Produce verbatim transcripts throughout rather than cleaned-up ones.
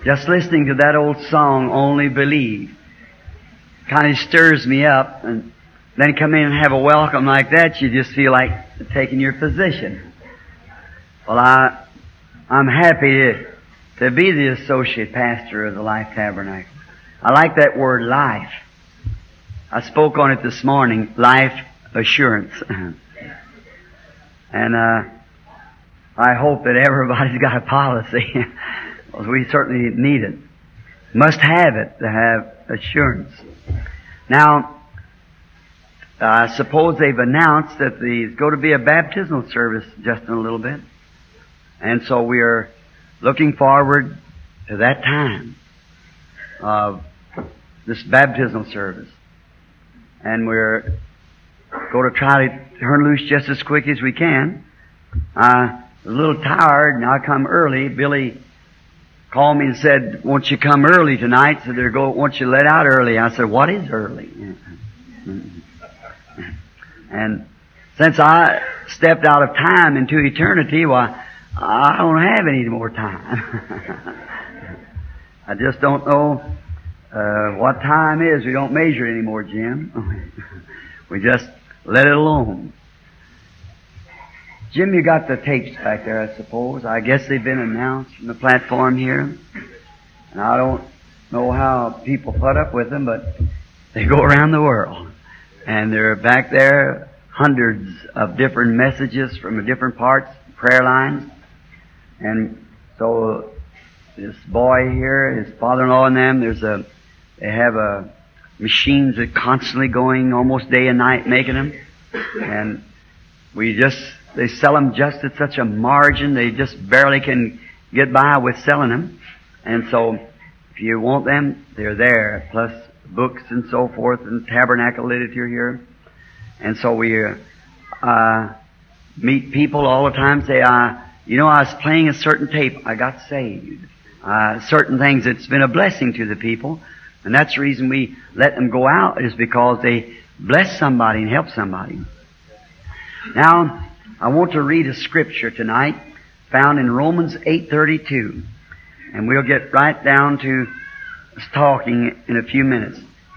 Just listening to that old song, Only Believe, kind of stirs me up. And then come in and have a welcome like that, you just feel like taking your position. Well, I, I'm happy to, to be the associate pastor of the Life Tabernacle. I like that word, life. I spoke on it this morning, life assurance. And uh, I hope that everybody's got a policy. Well, we certainly need it. Must have it to have assurance. Now, I suppose they've announced that there's going to be a baptismal service just in a little bit. And so we are looking forward to that time of this baptismal service. And we're going to try to turn loose just as quick as we can. I was a little tired and I come early. Billy called me and said, won't you come early tonight? So they're going, won't you let out early? I said, what is early? And since I stepped out of time into eternity, why, I don't have any more time. I just don't know uh, what time is. We don't measure it anymore, Jim. We just let it alone. Jim, you got the tapes back there, I suppose. I guess they've been announced from the platform here. And I don't know how people put up with them, but they go around the world. And they're back there, hundreds of different messages from different parts, prayer lines. And so this boy here, his father-in-law and them, there's a, they have a machines that are constantly going almost day and night making them. And we just, they sell them just at such a margin, they just barely can get by with selling them. And so if you want them, they're there, plus books and so forth, and tabernacle literature here. And so we uh, meet people all the time, say, uh, you know, I was playing a certain tape, I got saved. Uh, certain things that's been a blessing to the people. And that's the reason we let them go out, is because they bless somebody and help somebody. Now, I want to read a scripture tonight found in Romans eight thirty-two. And we'll get right down to talking in a few minutes.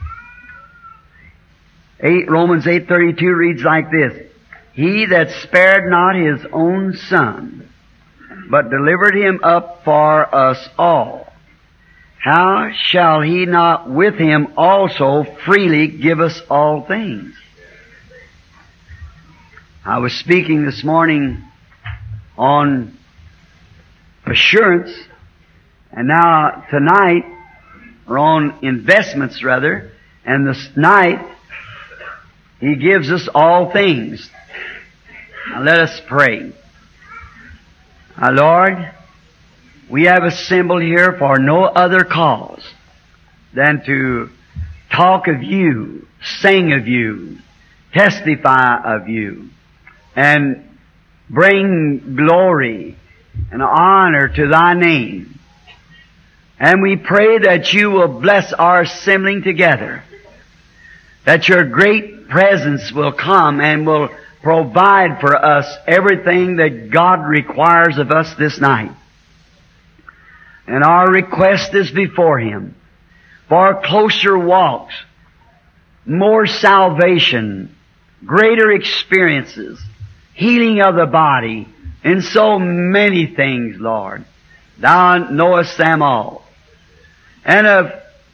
Eight, Romans eight thirty-two reads like this. He that spared not his own son, but delivered him up for us all, how shall he not with him also freely give us all things? I was speaking this morning on assurance, and now tonight, or on investments rather, and this night, He gives us all things. Now let us pray. Our Lord, we have assembled here for no other cause than to talk of You, sing of You, testify of You, and bring glory and honor to Thy name. And we pray that You will bless our assembling together, that Your great presence will come and will provide for us everything that God requires of us this night. And our request is before Him for closer walks, more salvation, greater experiences, healing of the body, and so many things, Lord. Thou knowest them all. And if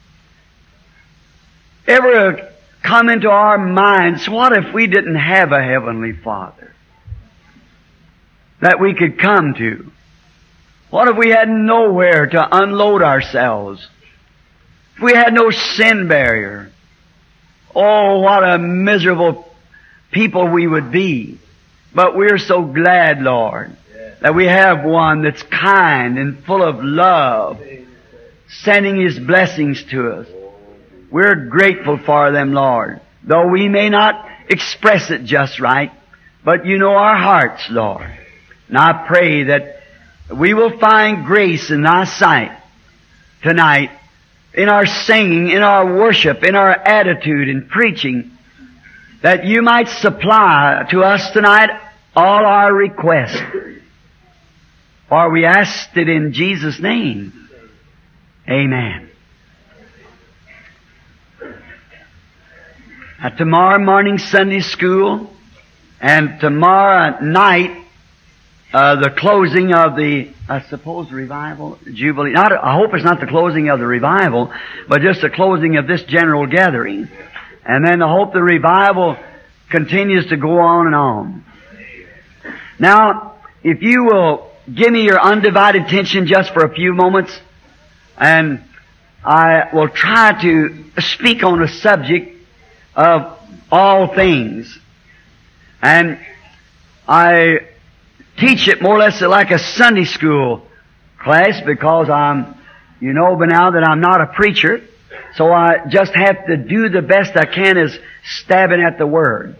ever come into our minds, what if we didn't have a Heavenly Father that we could come to? What if we had nowhere to unload ourselves? If we had no sin barrier? Oh, what a miserable people we would be. But we're so glad, Lord, that we have one that's kind and full of love, sending His blessings to us. We're grateful for them, Lord, though we may not express it just right, but You know our hearts, Lord. And I pray that we will find grace in Thy sight tonight, in our singing, in our worship, in our attitude in preaching, that You might supply to us tonight all our requests. For we asked it in Jesus' name. Amen. Now, tomorrow morning Sunday school, and tomorrow night uh, the closing of the, I suppose, revival, jubilee. Not, I hope it's not the closing of the revival, but just the closing of this general gathering. And then I hope the revival continues to go on and on. Now, if you will give me your undivided attention just for a few moments, and I will try to speak on a subject of all things. And I teach it more or less like a Sunday school class because I'm, you know by now that I'm not a preacher, so I just have to do the best I can as stabbing at the Word.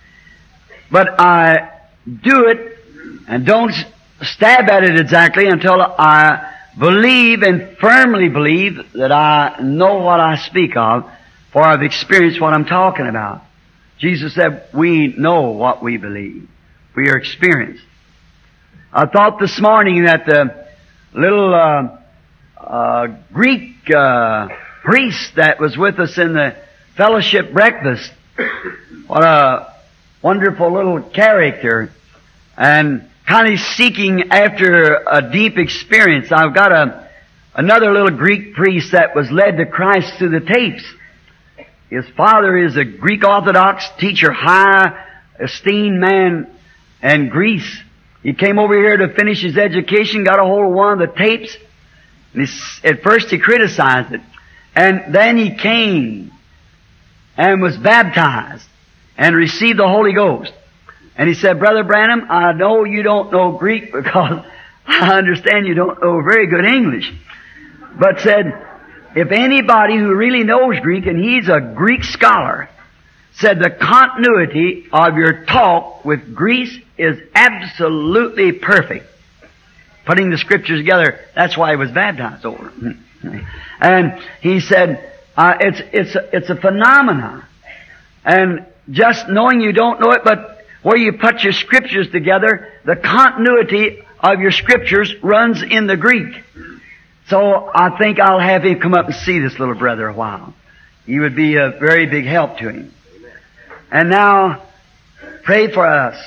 But I do it and don't stab at it exactly until I believe and firmly believe that I know what I speak of, for I've experienced what I'm talking about. Jesus said, we know what we believe. We are experienced. I thought this morning that the little uh, uh, Greek uh, priest that was with us in the fellowship breakfast, what a wonderful little character, and kind of seeking after a deep experience. I've got a another little Greek priest that was led to Christ through the tapes. His father is a Greek Orthodox teacher, high esteemed man in Greece. He came over here to finish his education, got a hold of one of the tapes, and he, at first he criticized it. And then he came and was baptized and received the Holy Ghost. And he said, Brother Branham, I know you don't know Greek because I understand you don't know very good English. But said, if anybody who really knows Greek, and he's a Greek scholar, said the continuity of your talk with Greece is absolutely perfect. Putting the Scriptures together, that's why he was baptized over. And he said, uh, it's, it's, a, it's a phenomenon. And just knowing you don't know it, but where you put your Scriptures together, the continuity of your Scriptures runs in the Greek. So I think I'll have him come up and see this little brother a while. He would be a very big help to him. And now, pray for us.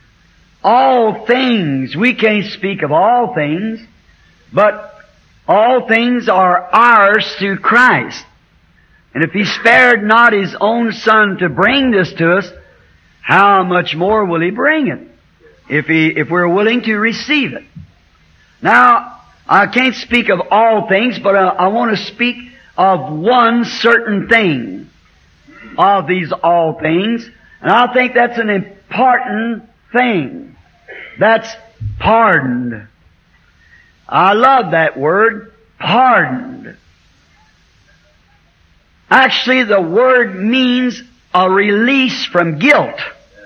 All things, we can't speak of all things, but all things are ours through Christ. And if He spared not His own Son to bring this to us, how much more will He bring it? If He, if we're willing to receive it. Now, I can't speak of all things, but I, I want to speak of one certain thing of these all things. And I think that's an important thing. That's pardoned. I love that word, pardoned. Actually, the word means a release from guilt.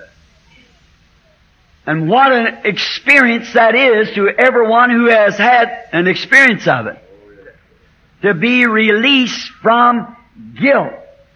And what an experience that is to everyone who has had an experience of it. To be released from guilt.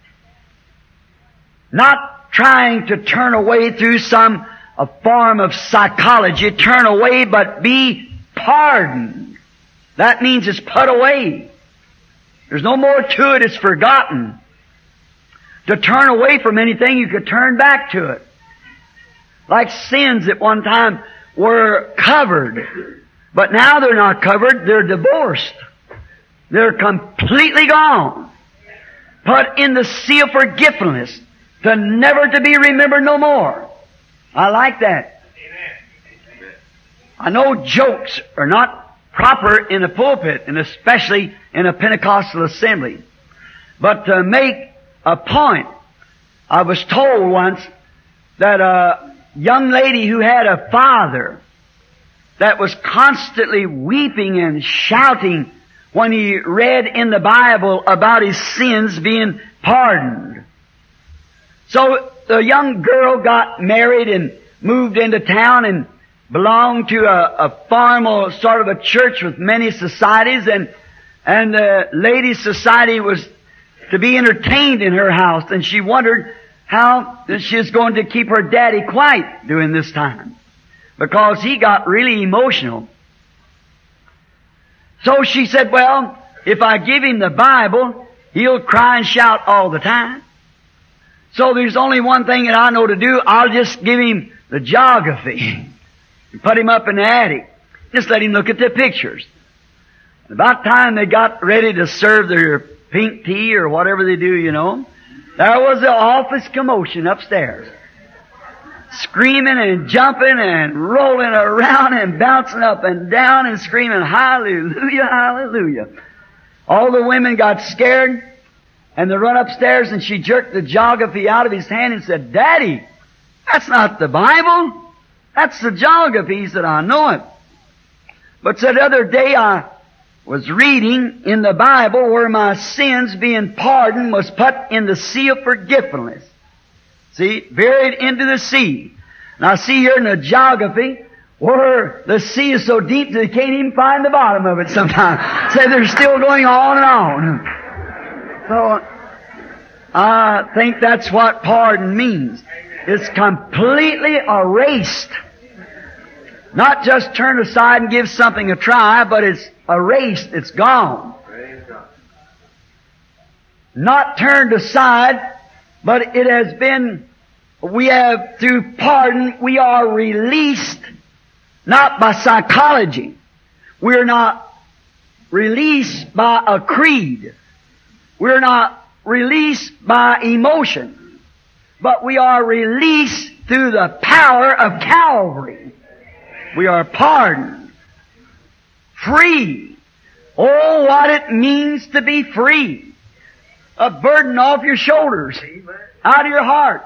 Not trying to turn away through some a form of psychology, turn away, but be pardoned. That means it's put away. There's no more to it, it's forgotten. To turn away from anything, you could turn back to it. Like sins at one time were covered, but now they're not covered, they're divorced. They're completely gone. Put in the sea of forgetfulness, to never to be remembered no more. I like that. Amen. I know jokes are not proper in a pulpit, and especially in a Pentecostal assembly. But to make a point, I was told once that a young lady who had a father that was constantly weeping and shouting when he read in the Bible about his sins being pardoned. So the young girl got married and moved into town and belonged to a, a formal sort of a church with many societies, and and the ladies' society was to be entertained in her house, and she wondered how she was going to keep her daddy quiet during this time, because he got really emotional. So she said, well, if I give him the Bible, he'll cry and shout all the time. So there's only one thing that I know to do. I'll just give him the geography and put him up in the attic. Just let him look at the pictures. About time they got ready to serve their pink tea or whatever they do, you know, there was an office commotion upstairs. Screaming and jumping and rolling around and bouncing up and down and screaming, hallelujah, hallelujah. All the women got scared and they run upstairs and she jerked the geography out of his hand and said, Daddy, that's not the Bible. That's the geography. He said, I know it. But said the other day I was reading in the Bible where my sins being pardoned was put in the sea of forgetfulness. See, buried into the sea. And I see here in the geography where the sea is so deep that they can't even find the bottom of it sometimes. Say they're still going on and on. So, I think that's what pardon means. It's completely erased. Not just turn aside and give something a try, but it's erased. It's gone. Not turned aside, but it has been, we have, through pardon, we are released, not by psychology. We're not released by a creed. We're not released by emotion. But we are released through the power of Calvary. We are pardoned. Free. Oh, what it means to be free. A burden off your shoulders. Out of your heart.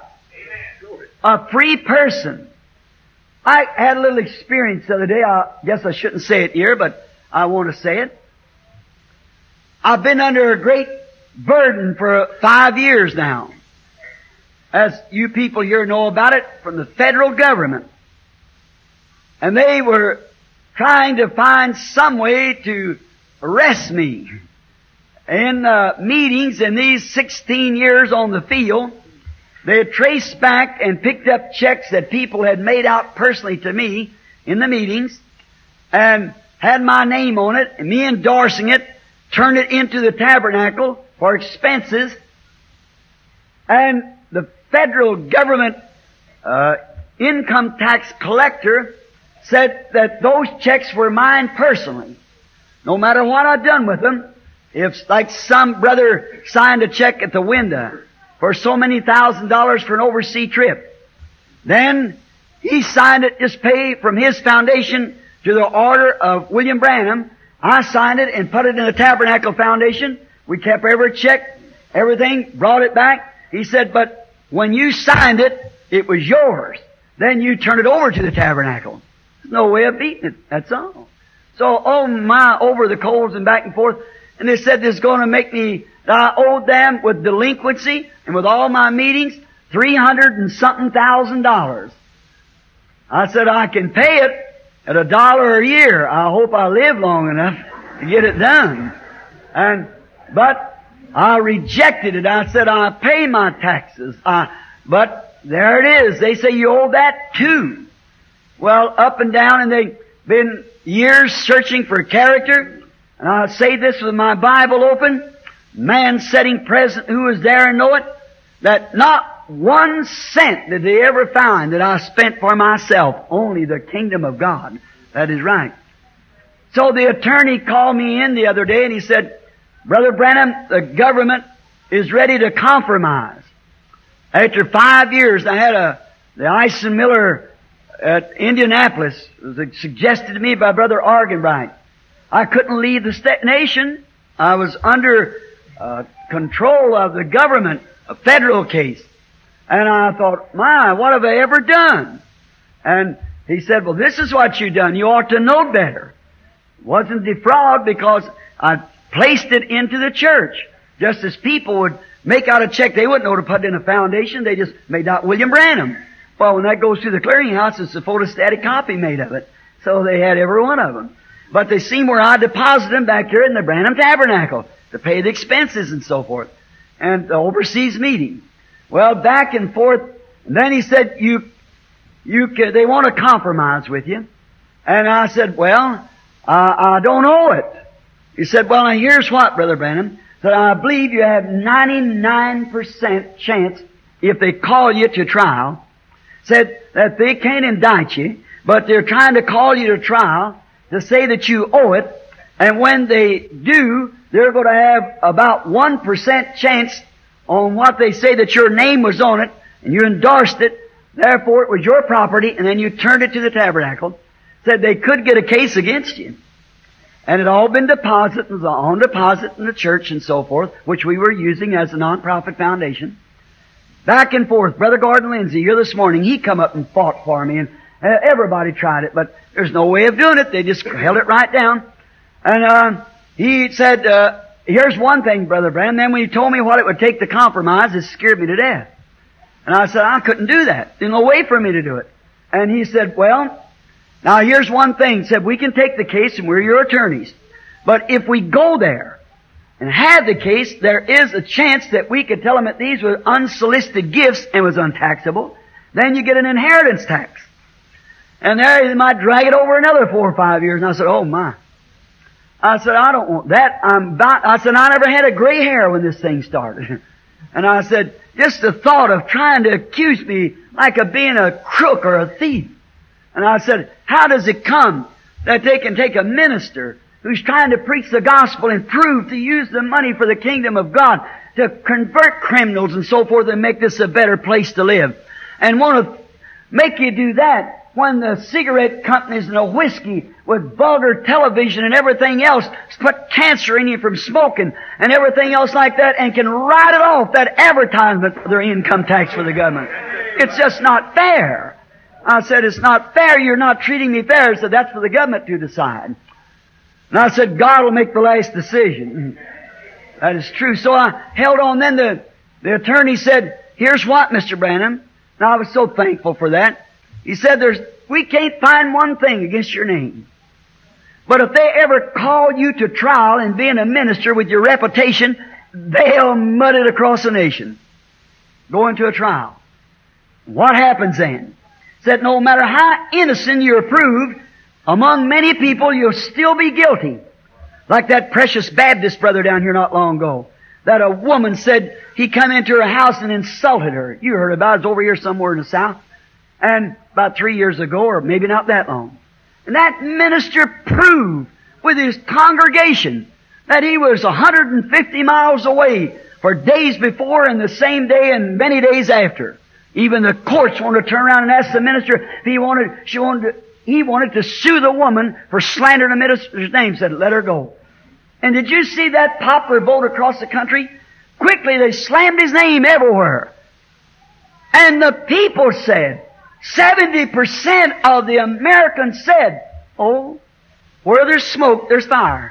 A free person. I had a little experience the other day. I guess I shouldn't say it here, but I want to say it. I've been under a great burden for five years now. As you people here know about it, from the federal government. And they were trying to find some way to arrest me. In uh, meetings in these sixteen years on the field, they had traced back and picked up checks that people had made out personally to me in the meetings and had my name on it and me endorsing it, turned it into the tabernacle for expenses. And the federal government uh, income tax collector said that those checks were mine personally. No matter what I'd done with them, if like some brother signed a check at the window for so many thousand dollars for an overseas trip, then he signed it, just pay from his foundation to the order of William Branham. I signed it and put it in the Tabernacle Foundation. We kept every check, everything, brought it back. He said, but when you signed it, it was yours. Then you turn it over to the Tabernacle. There's no way of beating it. That's all. So, oh my, over the coals and back and forth. And they said this is going to make me, I owed them with delinquency and with all my meetings, three hundred and something thousand dollars. I said, I can pay it at a dollar a year. I hope I live long enough to get it done. And, but I rejected it. I said, I pay my taxes. I, but there it is. They say you owe that too. Well, up and down, and they've been years searching for character. And I say this with my Bible open. Man sitting present who was there and know it, that not one cent did they ever find that I spent for myself. Only the kingdom of God. That is right. So the attorney called me in the other day and he said, Brother Branham, the government is ready to compromise. After five years, I had a, the Eisen Miller at Indianapolis. It was suggested to me by Brother Argenbright. I couldn't leave the sta- nation. I was under uh, control of the government, a federal case. And I thought, my, what have I ever done? And he said, well, this is what you've done. You ought to know better. It wasn't defraud because I placed it into the church. Just as people would make out a check, they wouldn't know to put it in a foundation. They just made out William Branham. Well, when that goes through the clearinghouse, it's a photostatic copy made of it. So they had every one of them. But they seen where I deposited them back here in the Branham Tabernacle to pay the expenses and so forth. And the overseas meeting. Well, back and forth. And then he said, you, you can, they want to compromise with you. And I said, well, uh, I don't owe it. He said, well, now here's what, Brother Branham. Said, I believe you have ninety-nine percent chance if they call you to trial. Said that they can't indict you, but they're trying to call you to trial to say that you owe it. And when they do, they're going to have about one percent chance on what they say that your name was on it, and you endorsed it, therefore it was your property, and then you turned it to the tabernacle. Said they could get a case against you. And it all been deposited, was on deposit in the church and so forth, which we were using as a non-profit foundation. Back and forth. Brother Gordon Lindsay here this morning, he come up and fought for me, and uh, everybody tried it, but there's no way of doing it. They just held it right down. And uh, he said, uh, here's one thing, Brother Branham. Then when he told me what it would take to compromise, it scared me to death. And I said, I couldn't do that. There's no way for me to do it. And he said, well, now here's one thing. He said, we can take the case and we're your attorneys. But if we go there and have the case, there is a chance that we could tell them that these were unsolicited gifts and was untaxable. Then you get an inheritance tax. And there they might drag it over another four or five years. And I said, oh my. I said, I don't want that. I'm about, I said, I never had a gray hair when this thing started. And I said, just the thought of trying to accuse me like of being a crook or a thief. And I said, how does it come that they can take a minister who's trying to preach the gospel and prove to use the money for the kingdom of God to convert criminals and so forth and make this a better place to live, and want to make you do that when the cigarette companies and the whiskey with vulgar television and everything else put cancer in you from smoking and everything else like that and can write it off, that advertisement for their income tax for the government. It's just not fair. I said, it's not fair. You're not treating me fair. He said, that's for the government to decide. And I said, God will make the last decision. That is true. So I held on. Then the, the attorney said, here's what, Mister Branham. And I was so thankful for that. He said, "There's we can't find one thing against your name. But if they ever call you to trial and being a minister with your reputation, they'll mud it across the nation. Go into a trial. What happens then?" Said, no matter how innocent you're proved, among many people you'll still be guilty. Like that precious Baptist brother down here not long ago. That a woman said he come into her house and insulted her. You heard about it. It's over here somewhere in the South. And about three years ago, or maybe not that long. And that minister proved with his congregation that he was one hundred fifty miles away for days before and the same day and many days after. Even the courts wanted to turn around and ask the minister if he wanted, she wanted to, he wanted to sue the woman for slandering the minister's name. Said, let her go. And did you see that popular vote across the country? Quickly they slammed his name everywhere. And the people said, seventy percent of the Americans said, oh, where there's smoke, there's fire.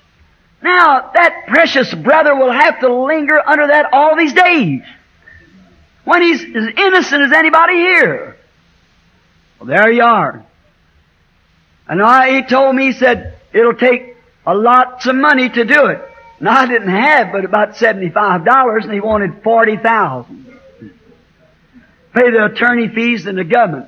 Now, that precious brother will have to linger under that all these days, when he's as innocent as anybody here. Well, there you are. And I, he told me, he said, it'll take a lot of money to do it. And I didn't have but about seventy-five dollars, and he wanted forty thousand dollars. Pay the attorney fees and the government.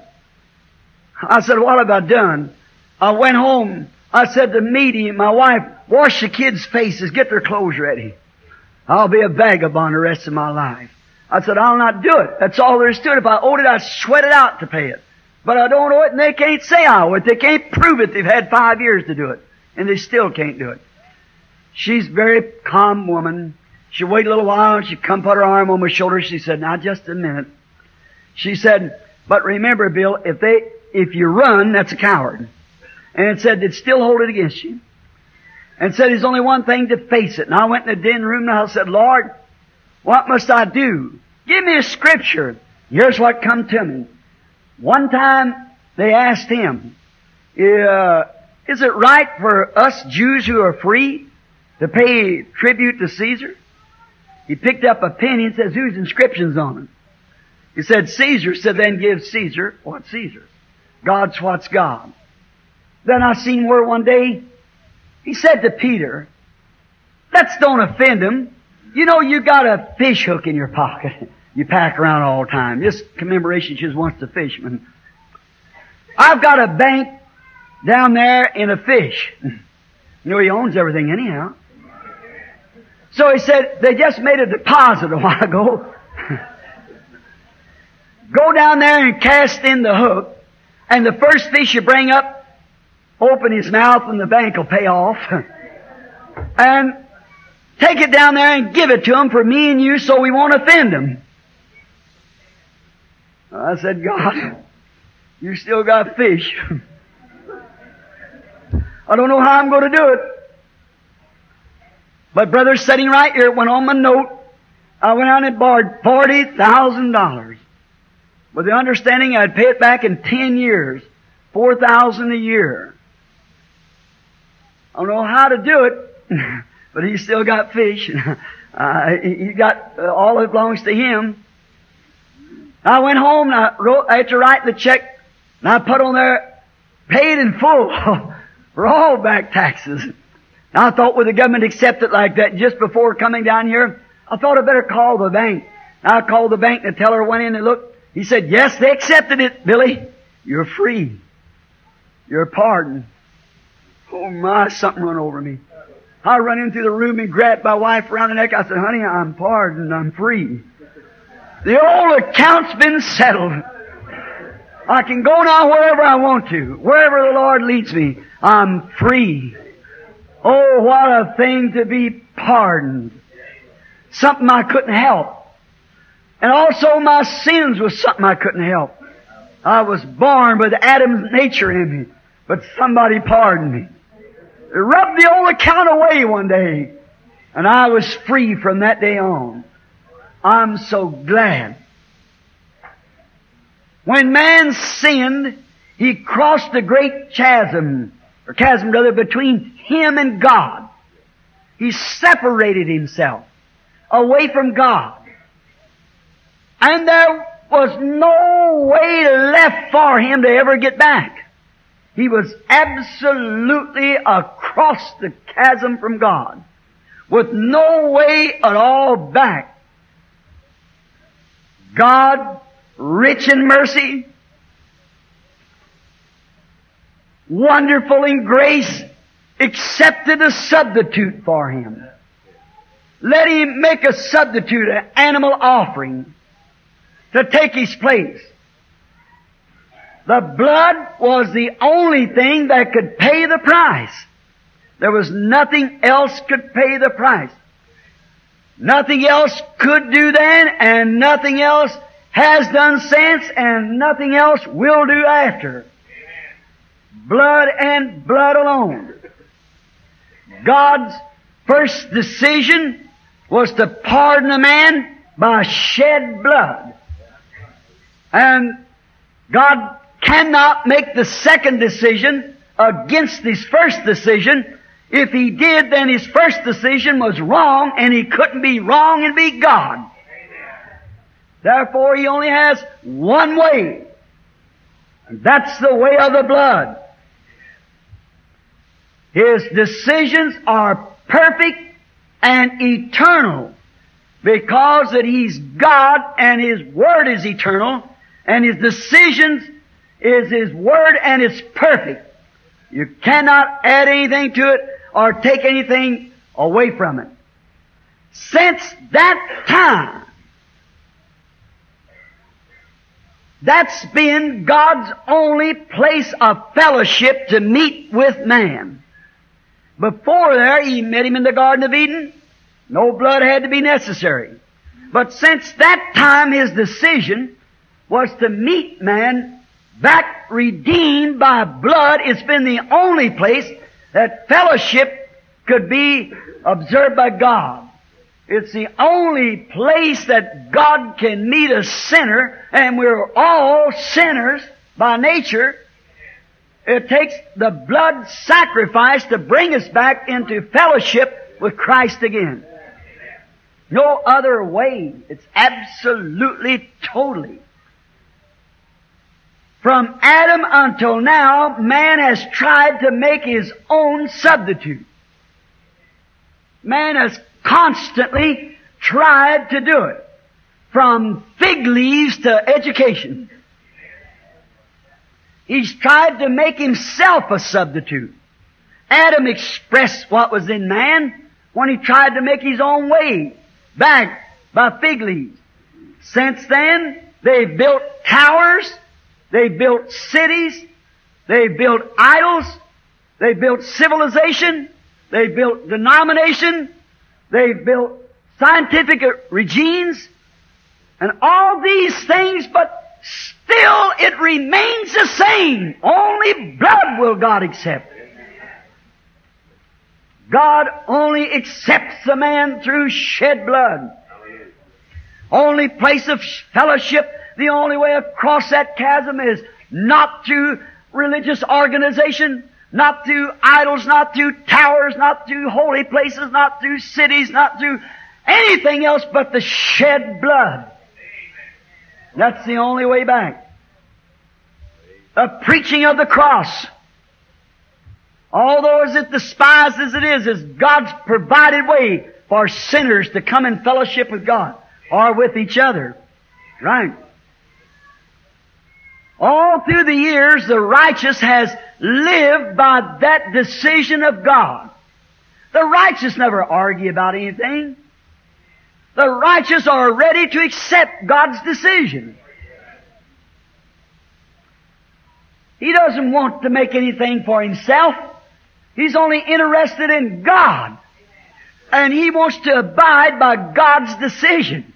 I said, what have I done? I went home. I said to Meady, my wife, wash the kids' faces, get their clothes ready. I'll be a vagabond the rest of my life. I said, I'll not do it. That's all there is to it. If I owed it, I'd sweat it out to pay it. But I don't owe it, and they can't say I owe it. They can't prove it. They've had five years to do it, and they still can't do it. She's a very calm woman. She waited a little while, and she come put her arm on my shoulder. She said, now just a minute. She said, but remember, Bill, if they, if you run, that's a coward. And it said, they'd still hold it against you. And said, there's only one thing to face it. And I went in the den room and I said, Lord, what must I do? Give me a scripture. Here's what come to me. One time they asked him, uh, is it right for us Jews who are free to pay tribute to Caesar? He picked up a penny and says, whose inscription's on it? He said, Caesar. Said, then give Caesar what's Caesar. God's what's God. Then I seen where one day he said to Peter, let's don't offend him. You know, you got a fish hook in your pocket. You pack around all the time. This commemoration just wants the fisherman. I've got a bank down there in a fish. You know, he owns everything anyhow. So he said, they just made a deposit a while ago. Go down there and cast in the hook, and the first fish you bring up, open his mouth and the bank will pay off. And take it down there and give it to him for me and you so we won't offend him. I said, God, you still got fish. I don't know how I'm going to do it. But brother, sitting right here, went on my note. I went out and borrowed forty thousand dollars. With the understanding I'd pay it back in ten years. four thousand dollars a year. I don't know how to do it, but he's still got fish. uh, he got uh, all that belongs to him. I went home and I wrote, I had to write the check, and I put on there, paid in full for all back taxes. And I thought, would the government accept it like that? Just before coming down here, I thought I'd better call the bank. I called the bank and the teller went in and looked. He said, yes, they accepted it, Billy. You're free. You're pardoned. Oh my, something run over me. I run into the room and grabbed my wife around the neck. I said, honey, I'm pardoned. I'm free. The old account's been settled. I can go now wherever I want to. Wherever the Lord leads me, I'm free. Oh, what a thing to be pardoned. Something I couldn't help. And also my sins was something I couldn't help. I was born with Adam's nature in me, but somebody pardoned me. It rubbed the old account away one day, and I was free from that day on. I'm so glad. When man sinned, he crossed the great chasm, or chasm rather, between him and God. He separated himself away from God. And there was no way left for him to ever get back. He was absolutely across the chasm from God, with no way at all back. God, rich in mercy, wonderful in grace, accepted a substitute for him. Let him make a substitute, an animal offering, to take his place. The blood was the only thing that could pay the price. There was nothing else could pay the price. Nothing else could do then, and nothing else has done since, and nothing else will do after. Blood and blood alone. God's first decision was to pardon a man by shed blood. And God cannot make the second decision against His first decision. If He did, then His first decision was wrong, and He couldn't be wrong and be God. Therefore, He only has one way, and that's the way of the blood. His decisions are perfect and eternal, because that He's God and His Word is eternal, and His decisions is His Word and it's perfect. You cannot add anything to it or take anything away from it. Since that time, that's been God's only place of fellowship to meet with man. Before there, He met him in the Garden of Eden. No blood had to be necessary. But since that time, His decision was to meet man back redeemed by blood. It's been the only place that fellowship could be observed by God. It's the only place that God can meet a sinner, and we're all sinners by nature. It takes the blood sacrifice to bring us back into fellowship with Christ again. No other way. It's absolutely, totally. From Adam until now, man has tried to make his own substitute. Man has constantly tried to do it. From fig leaves to education. He's tried to make himself a substitute. Adam expressed what was in man when he tried to make his own way back by fig leaves. Since then, they've built towers, they've built cities, they've built idols, they've built civilization, they've built denomination, they've built scientific regimes, and all these things, but still it remains the same. Only blood will God accept. God only accepts a man through shed blood. Only place of fellowship, the only way across that chasm is not through religious organization, not through idols, not through towers, not through holy places, not through cities, not through anything else but the shed blood. That's the only way back. The preaching of the cross, although as it despised as it is, is God's provided way for sinners to come in fellowship with God or with each other. Right. All through the years, the righteous has lived by that decision of God. The righteous never argue about anything. The righteous are ready to accept God's decision. He doesn't want to make anything for himself. He's only interested in God. And he wants to abide by God's decision.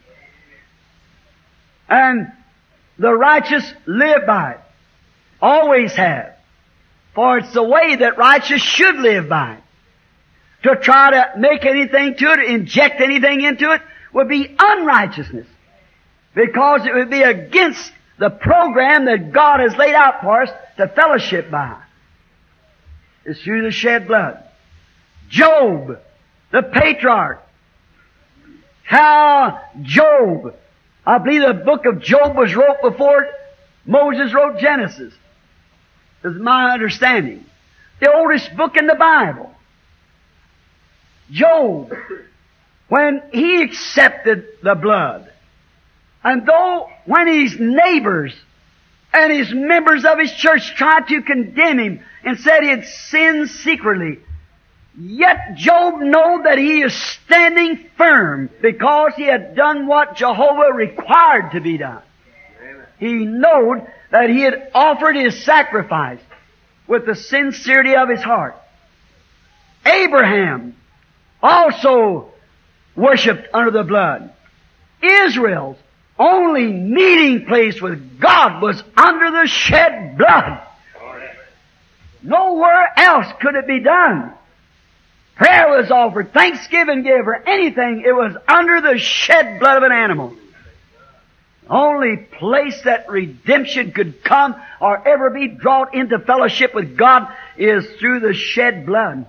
And the righteous live by it. Always have. For it's the way that righteous should live by it. To try to make anything to it, inject anything into it, would be unrighteousness. Because it would be against the program that God has laid out for us to fellowship by. It's through the shed blood. Job, the patriarch. How Job, I believe the book of Job was wrote before Moses wrote Genesis. Is my understanding. The oldest book in the Bible. Job, when he accepted the blood, and though when his neighbors and his members of his church tried to condemn him and said he had sinned secretly, yet Job knew that he is standing firm because he had done what Jehovah required to be done. Amen. He knew that he had offered his sacrifice with the sincerity of his heart. Abraham also worshipped under the blood. Israel's only meeting place with God was under the shed blood. Nowhere else could it be done. Prayer was offered, thanksgiving given, or anything, it was under the shed blood of an animal. The only place that redemption could come or ever be brought into fellowship with God is through the shed blood.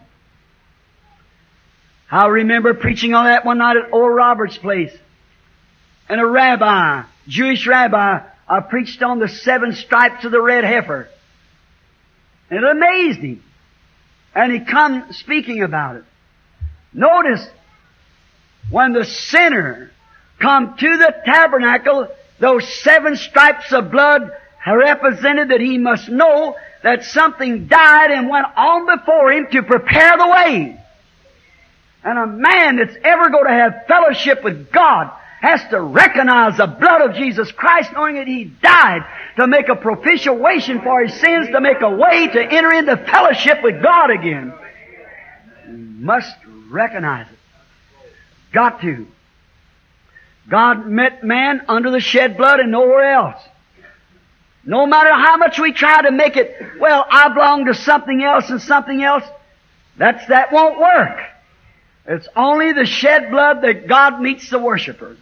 I remember preaching on that one night at Oral Roberts' place. And a rabbi, Jewish rabbi, I preached on the seven stripes of the red heifer. It amazed him. And he come speaking about it. Notice, when the sinner come to the tabernacle, those seven stripes of blood represented that he must know that something died and went on before him to prepare the way. And a man that's ever going to have fellowship with God has to recognize the blood of Jesus Christ, knowing that He died to make a propitiation for his sins, to make a way to enter into fellowship with God again. You must recognize it. Got to. God met man under the shed blood and nowhere else. No matter how much we try to make it, well, I belong to something else and something else, that's, that won't work. It's only the shed blood that God meets the worshiper.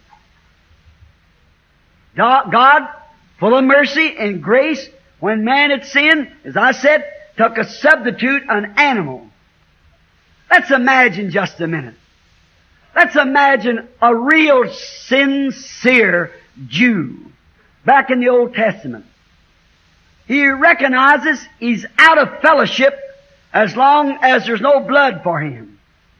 God, full of mercy and grace, when man had sinned, as I said, took a substitute, an animal. Let's imagine just a minute. Let's imagine a real sincere Jew back in the Old Testament. He recognizes he's out of fellowship as long as there's no blood for him.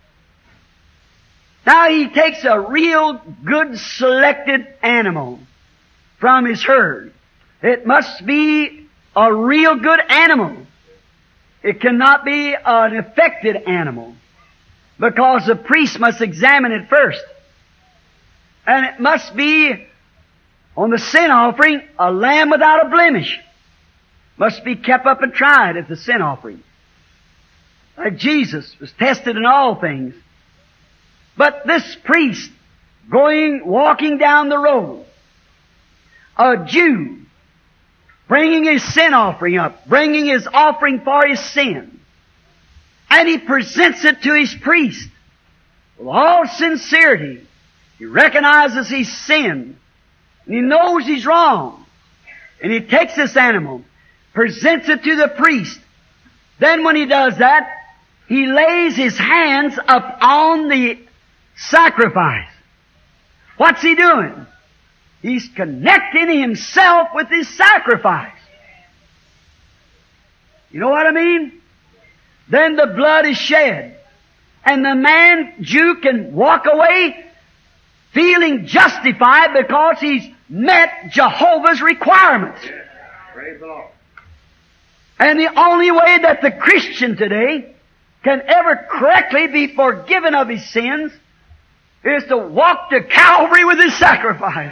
Now he takes a real good selected animal from his herd. It must be a real good animal. It cannot be an affected animal, because the priest must examine it first. And it must be, on the sin offering, a lamb without a blemish. Must be kept up and tried at the sin offering. Like Jesus was tested in all things. But this priest, going, walking down the road, a Jew, bringing his sin offering up, bringing his offering for his sin, and he presents it to his priest with all sincerity. He recognizes he's sinned, and he knows he's wrong, and he takes this animal, presents it to the priest. Then when he does that, he lays his hands upon the sacrifice. What's he doing? He's connecting himself with his sacrifice. You know what I mean? Then the blood is shed, and the man, Jew, can walk away feeling justified because he's met Jehovah's requirements. Yes. Praise the Lord. And the only way that the Christian today can ever correctly be forgiven of his sins is to walk to Calvary with his sacrifice.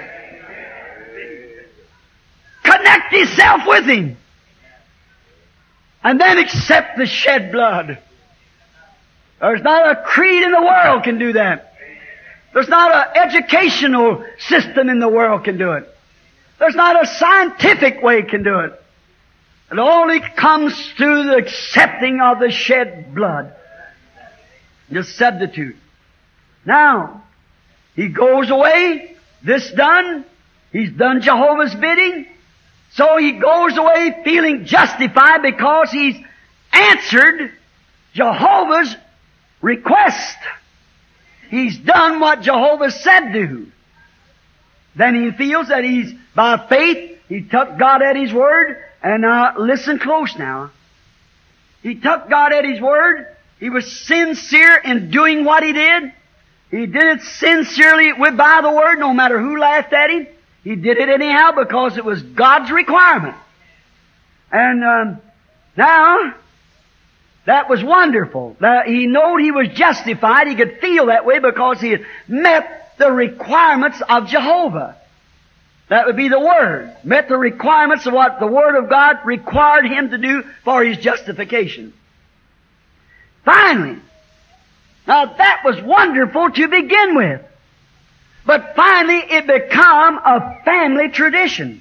Connect yourself with Him. And then accept the shed blood. There's not a creed in the world can do that. There's not an educational system in the world can do it. There's not a scientific way can do it. It only comes through the accepting of the shed blood. The substitute. Now, he goes away, this done, he's done Jehovah's bidding, so he goes away feeling justified because he's answered Jehovah's request. He's done what Jehovah said do. Then he feels that he's, by faith, he took God at His word, and uh, listen close now. He took God at His word. He was sincere in doing what he did. He did it sincerely with by the word, no matter who laughed at him. He did it anyhow because it was God's requirement. And um, now, that was wonderful. That he knew he was justified. He could feel that way because he had met the requirements of Jehovah. That would be the Word. Met the requirements of what the Word of God required him to do for his justification. Finally, now that was wonderful to begin with. But finally it became a family tradition.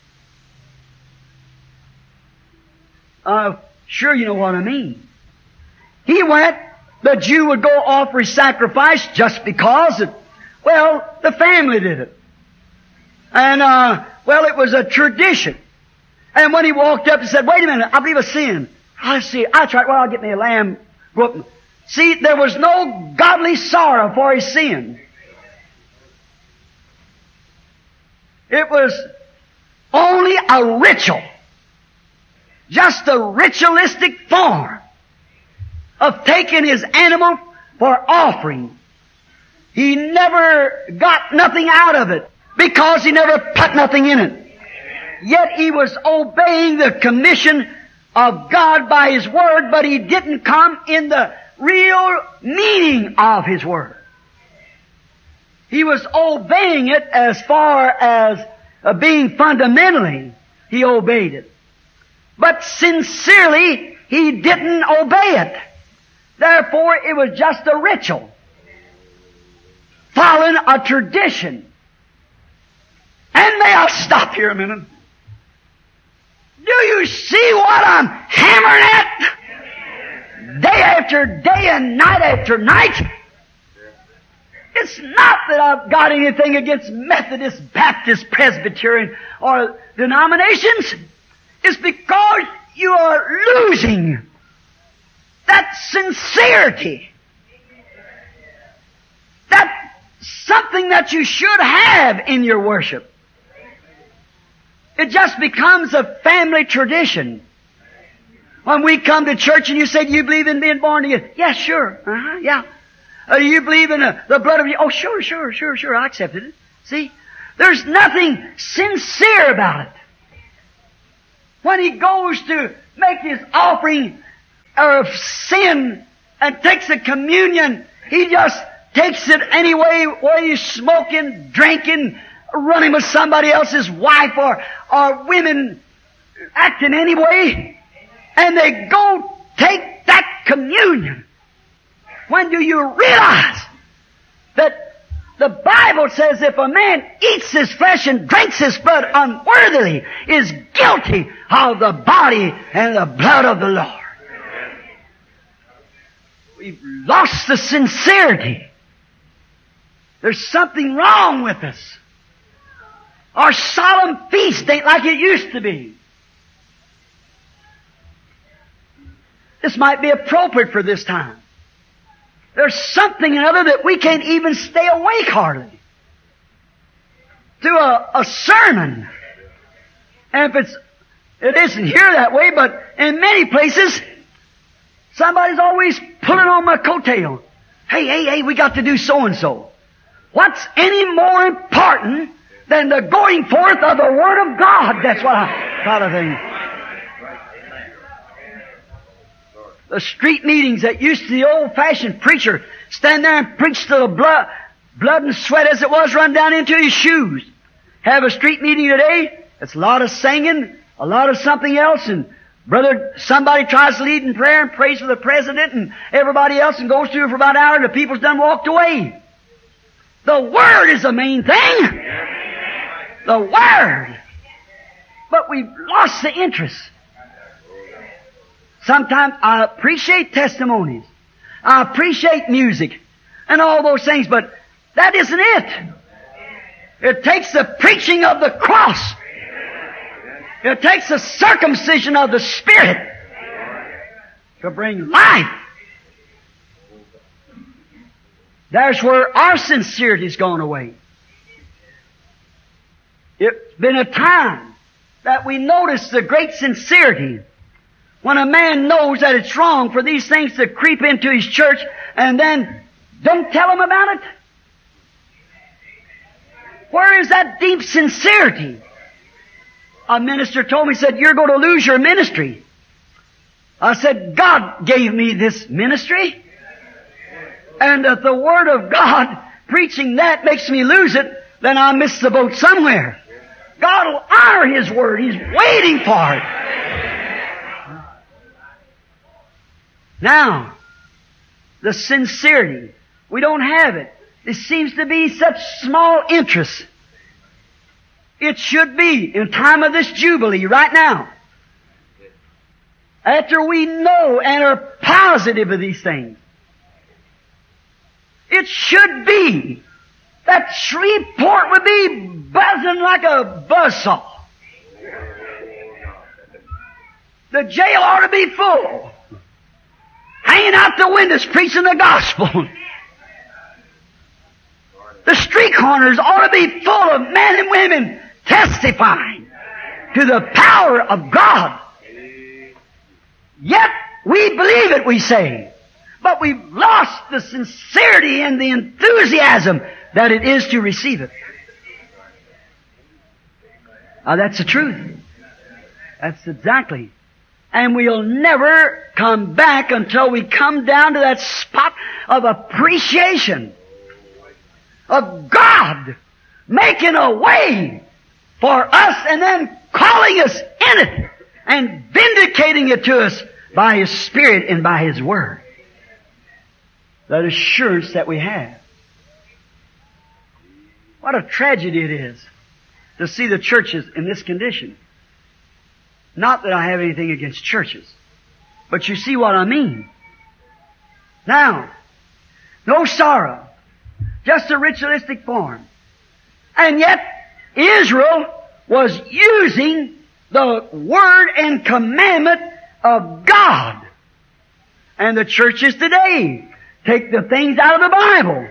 Uh, sure you know what I mean. He went, the Jew would go offer his sacrifice just because, it, well, the family did it. And, uh, well, it was a tradition. And when he walked up and said, wait a minute, I believe I sinned. I see, I tried, well, I'll get me a lamb. See, there was no godly sorrow for his sin. It was only a ritual. Just a ritualistic form of taking his animal for offering. He never got nothing out of it because he never put nothing in it. Yet he was obeying the commission of God by His Word, but he didn't come in the real meaning of His Word. He was obeying it as far as uh, being fundamentally, he obeyed it. But sincerely, he didn't obey it. Therefore, it was just a ritual, following a tradition. And may I stop here a minute? Do you see what I'm hammering at? Day after day and night after night. It's not that I've got anything against Methodist, Baptist, Presbyterian, or denominations. It's because you are losing that sincerity. That's something that you should have in your worship. It just becomes a family tradition. When we come to church and you say, do you believe in being born again? Yeah, sure. Uh-huh, yeah. Uh, you believe in uh, the blood of you? Oh, sure, sure, sure, sure. I accepted it. See? There's nothing sincere about it. When he goes to make his offering, or of sin and takes the communion, he just takes it anyway, whether he's smoking, drinking, running with somebody else's wife, or, or women acting anyway, and they go take that communion. When do you realize that the Bible says if a man eats his flesh and drinks his blood unworthily, is guilty of the body and the blood of the Lord? We've lost the sincerity. There's something wrong with us. Our solemn feast ain't like it used to be. This might be appropriate for this time. There's something or other that we can't even stay awake hardly to a, a sermon. And if it's, it isn't here that way, but in many places, somebody's always pulling on my coattail. Hey, hey, hey, we got to do so-and-so. What's any more important than the going forth of the Word of God? That's what I thought of things. The street meetings that used to the old-fashioned preacher stand there and preach till the blood, blood and sweat as it was run down into his shoes. Have a street meeting today, it's a lot of singing, a lot of something else, and brother, somebody tries to lead in prayer and prays for the president and everybody else and goes through for about an hour and the people's done walked away. The Word is the main thing. The Word. But we've lost the interest. Sometimes I appreciate testimonies. I appreciate music and all those things, but that isn't it. It takes the preaching of the cross. It takes the circumcision of the Spirit to bring life. There's where our sincerity's gone away. It's been a time that we notice the great sincerity when a man knows that it's wrong for these things to creep into his church and then don't tell him about it. Where is that deep sincerity? A minister told me, said, you're going to lose your ministry. I said, God gave me this ministry. And if the Word of God preaching that makes me lose it, then I missed the boat somewhere. God will honor His Word. He's waiting for it. Now, the sincerity, we don't have it. There seems to be such small interest. It should be in time of this Jubilee right now. After we know and are positive of these things. It should be that Shreveport would be buzzing like a buzzsaw. The jail ought to be full. Hanging out the windows preaching the gospel. The street corners ought to be full of men and women testifying to the power of God. Yet we believe it, we say. But we've lost the sincerity and the enthusiasm that it is to receive it. Now that's the truth. That's exactly. And we'll never come back until we come down to that spot of appreciation of God making a way for us and then calling us in it and vindicating it to us by His Spirit and by His Word. That assurance that we have. What a tragedy it is to see the churches in this condition. Not that I have anything against churches, but you see what I mean. Now, no sorrow, just a ritualistic form. And yet, Israel was using the Word and commandment of God. And the churches today take the things out of the Bible.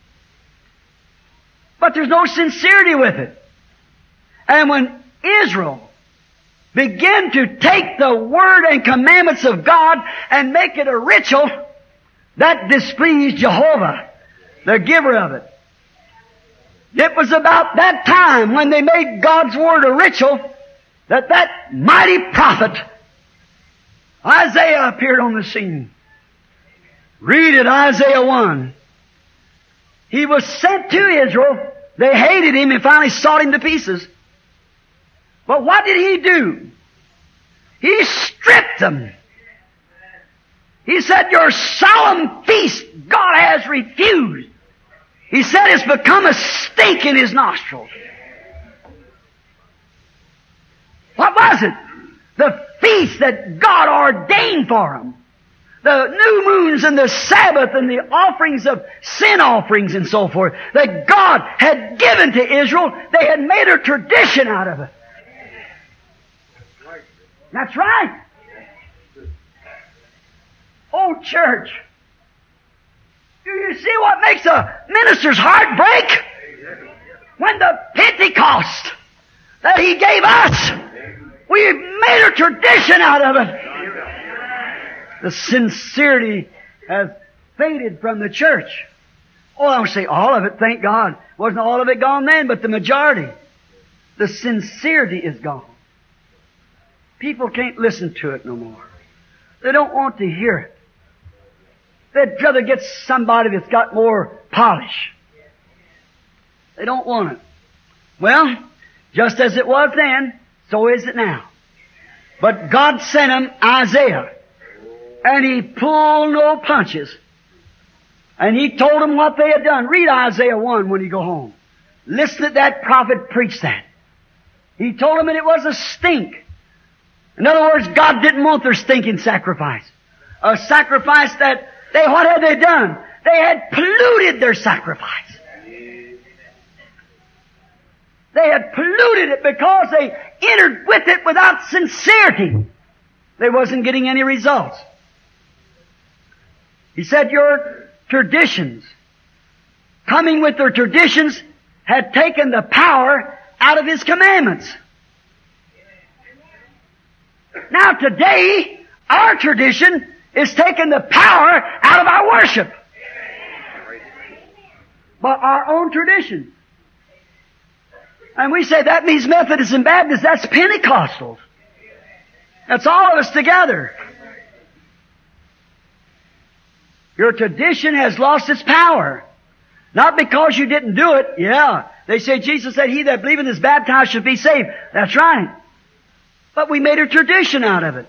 But there's no sincerity with it. And when Israel began to take the Word and commandments of God and make it a ritual, that displeased Jehovah, the giver of it. It was about that time when they made God's Word a ritual that that mighty prophet Isaiah appeared on the scene. Read it, Isaiah one. He was sent to Israel. They hated him and finally sawed him to pieces. But what did he do? He stripped them. He said, your solemn feast God has refused. He said it's become a stink in his nostrils. What was it? The feast that God ordained for them. The new moons and the Sabbath and the offerings of sin offerings and so forth that God had given to Israel. They had made a tradition out of it. That's right. Oh, church. Do you see what makes a minister's heart break? When the Pentecost that he gave us, we made a tradition out of it. The sincerity has faded from the church. Oh, I don't say all of it, thank God. Wasn't all of it gone then, but the majority. The sincerity is gone. People can't listen to it no more. They don't want to hear it. They'd rather get somebody that's got more polish. They don't want it. Well, just as it was then, so is it now. But God sent him Isaiah. And he pulled no punches. And he told them what they had done. Read Isaiah one when you go home. Listen to that prophet preach that. He told them that it was a stink. In other words, God didn't want their stinking sacrifice. A sacrifice that they, what had they done? They had polluted their sacrifice. They had polluted it because they entered with it without sincerity. They wasn't getting any results. He said, your traditions, coming with their traditions, had taken the power out of His commandments. Now today, our tradition is taking the power out of our worship. By our own tradition. And we say that means Methodists and Baptists, that's Pentecostals. That's all of us together. Your tradition has lost its power. Not because you didn't do it. Yeah. They say Jesus said, he that believeth is baptized should be saved. That's right. But we made a tradition out of it.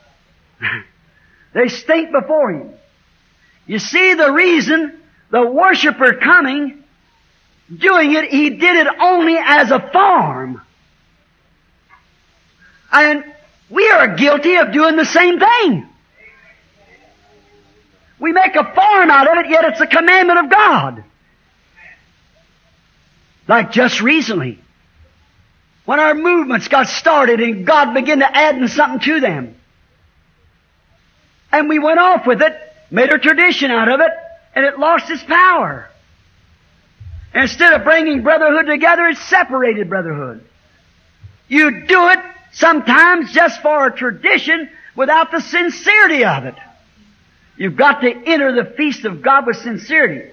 They stink before Him. You see the reason the worshiper coming, doing it, he did it only as a form. And we are guilty of doing the same thing. We make a form out of it, yet it's a commandment of God. Like just recently, when our movements got started and God began to add something to them. And we went off with it, made a tradition out of it, and it lost its power. And instead of bringing brotherhood together, it separated brotherhood. You do it sometimes just for a tradition without the sincerity of it. You've got to enter the feast of God with sincerity.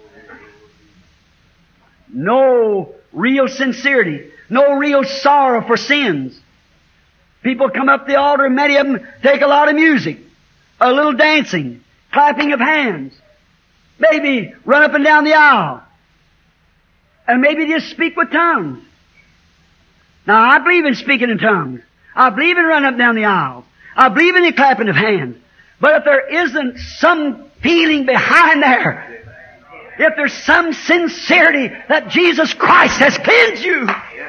No real sincerity. No real sorrow for sins. People come up the altar, many of them take a lot of music, a little dancing, clapping of hands, maybe run up and down the aisle, and maybe just speak with tongues. Now, I believe in speaking in tongues. I believe in running up and down the aisle. I believe in the clapping of hands. But if there isn't some feeling behind there, if there's some sincerity that Jesus Christ has cleansed you,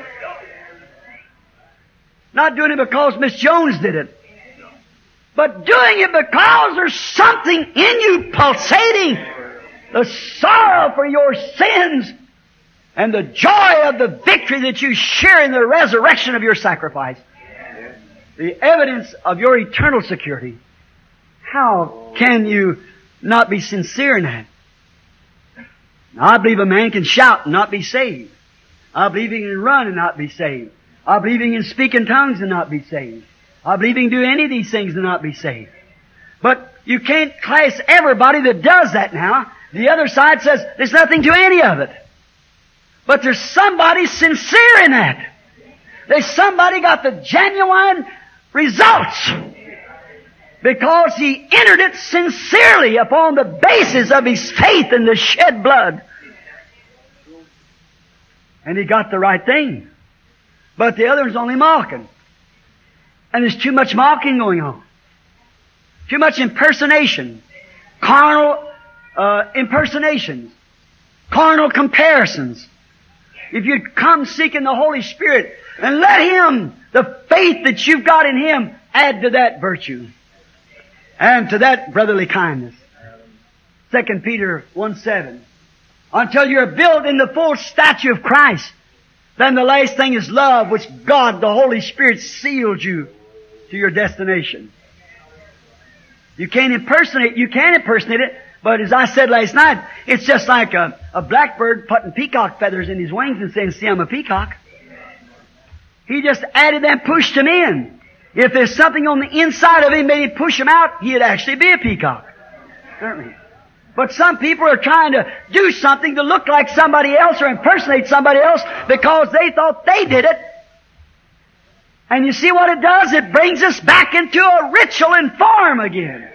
not doing it because Miss Jones did it, but doing it because there's something in you pulsating, the sorrow for your sins and the joy of the victory that you share in the resurrection of your sacrifice, the evidence of your eternal security. How can you not be sincere in that? Now, I believe a man can shout and not be saved. I believe he can run and not be saved. I believe he can speak in tongues and not be saved. I believe he can do any of these things and not be saved. But you can't class everybody that does that now. The other side says there's nothing to any of it. But there's somebody sincere in that. There's somebody got the genuine results. Because he entered it sincerely upon the basis of his faith in the shed blood. And he got the right thing. But the other one's only mocking. And there's too much mocking going on. Too much impersonation. Carnal uh, impersonations. Carnal comparisons. If you come seeking the Holy Spirit and let Him, the faith that you've got in Him, add to that virtue. And to that brotherly kindness. Second Peter one seven. Until you're built in the full stature of Christ. Then the last thing is love, which God, the Holy Spirit, sealed you to your destination. You can't impersonate, you can impersonate it, but as I said last night, it's just like a, a blackbird putting peacock feathers in his wings and saying, see, I'm a peacock. He just added them, pushed them in. If there's something on the inside of him made him push him out, he'd actually be a peacock. Certainly. But some people are trying to do something to look like somebody else or impersonate somebody else because they thought they did it. And you see what it does? It brings us back into a ritual and form again.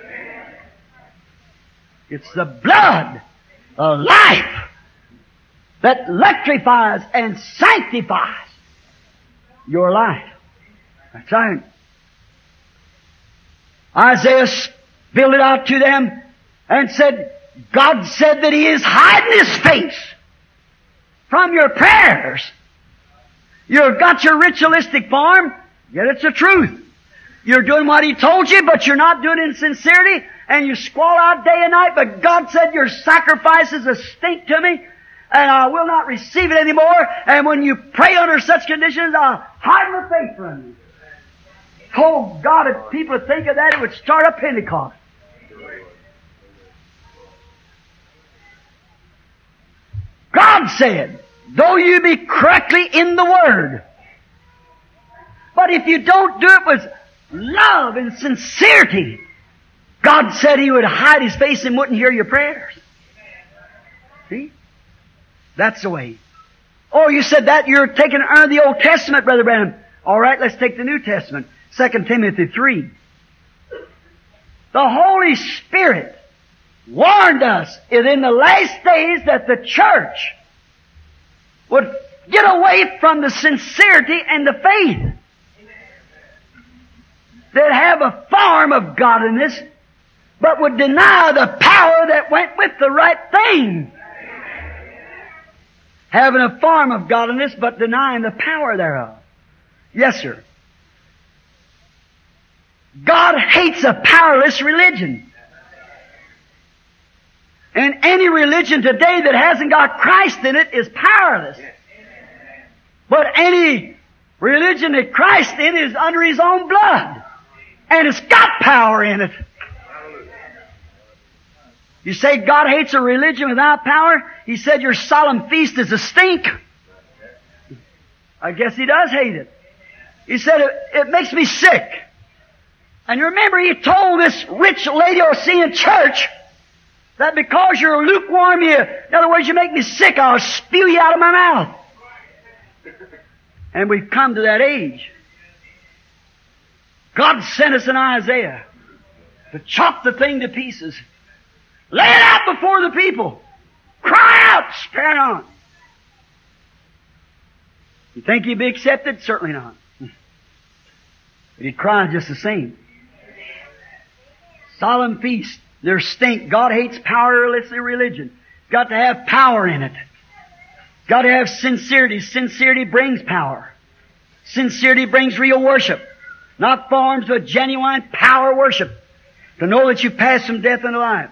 It's the blood of life that electrifies and sanctifies your life. That's right. Isaiah spilled it out to them and said, God said that He is hiding His face from your prayers. You've got your ritualistic form, yet it's the truth. You're doing what He told you, but you're not doing it in sincerity, and you squall out day and night, but God said your sacrifice is a stink to me, and I will not receive it anymore, and when you pray under such conditions, I'll hide my face from you. Oh God, if people would think of that, it would start a Pentecost. God said, though you be correctly in the Word, but if you don't do it with love and sincerity, God said He would hide His face and wouldn't hear your prayers. See? That's the way. Oh, you said that you're taking under the Old Testament, Brother Branham. All right, let's take the New Testament. Second Timothy three. The Holy Spirit warned us in the last days that the church would get away from the sincerity and the faith. They'd have a form of godliness, but would deny the power that went with the right thing. Having a form of godliness, but denying the power thereof. Yes, sir. God hates a powerless religion. And any religion today that hasn't got Christ in it is powerless. But any religion that Christ in is under His own blood. And it's got power in it. You say God hates a religion without power? He said your solemn feast is a stink. I guess He does hate it. He said it, it makes me sick. And remember, He told this rich Laodicean church that because you're lukewarm, you, in other words, you make me sick, I'll spew you out of my mouth. And we've come to that age. God sent us in Isaiah to chop the thing to pieces. Lay it out before the people. Cry out, spare not. You think He'd be accepted? Certainly not. But He'd cry just the same. Solemn feast. There's stink. God hates powerless religion. It's got to have power in it. It's got to have sincerity. Sincerity brings power. Sincerity brings real worship. Not forms, but genuine power worship. To know that you pass from death into life.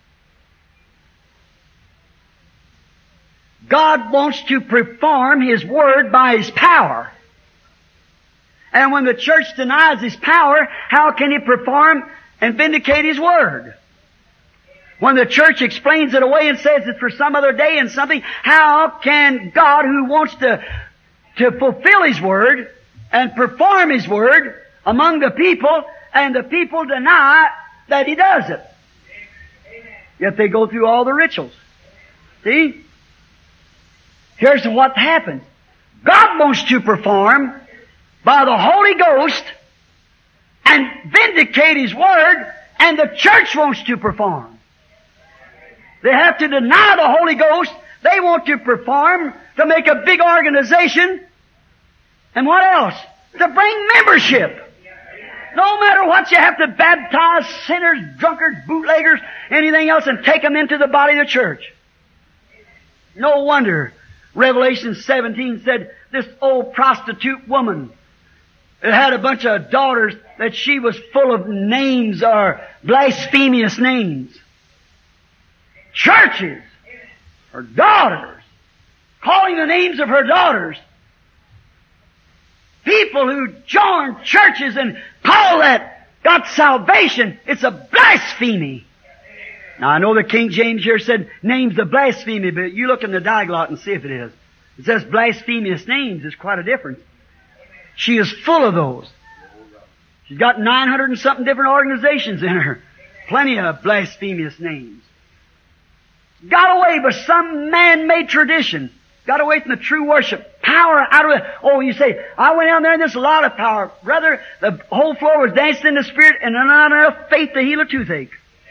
God wants to perform His Word by His power. And when the church denies His power, how can He perform and vindicate His Word? When the church explains it away and says it's for some other day and something, how can God, who wants to, to fulfill His Word and perform His Word among the people, and the people deny that He does it? Yet they go through all the rituals. See? Here's what happens. God wants to perform by the Holy Ghost and vindicate His Word, and the church wants to perform. They have to deny the Holy Ghost. They want to perform, to make a big organization. And what else? To bring membership. No matter what, you have to baptize sinners, drunkards, bootleggers, anything else, and take them into the body of the church. No wonder Revelation seventeen said this old prostitute woman that had a bunch of daughters, that she was full of names or blasphemous names. Churches, her daughters, calling the names of her daughters. People who join churches and call that got salvation, it's a blasphemy. Now I know the King James here said names of blasphemy, but you look in the Diaglott and see if it is. It says blasphemous names. There's quite a difference. She is full of those. She's got nine hundred and something different organizations in her. Plenty of blasphemous names. Got away by some man-made tradition. Got away from the true worship. Power out of it. Oh, you say, I went down there and there's a lot of power. Brother, the whole floor was dancing in the Spirit and not enough faith to heal a toothache.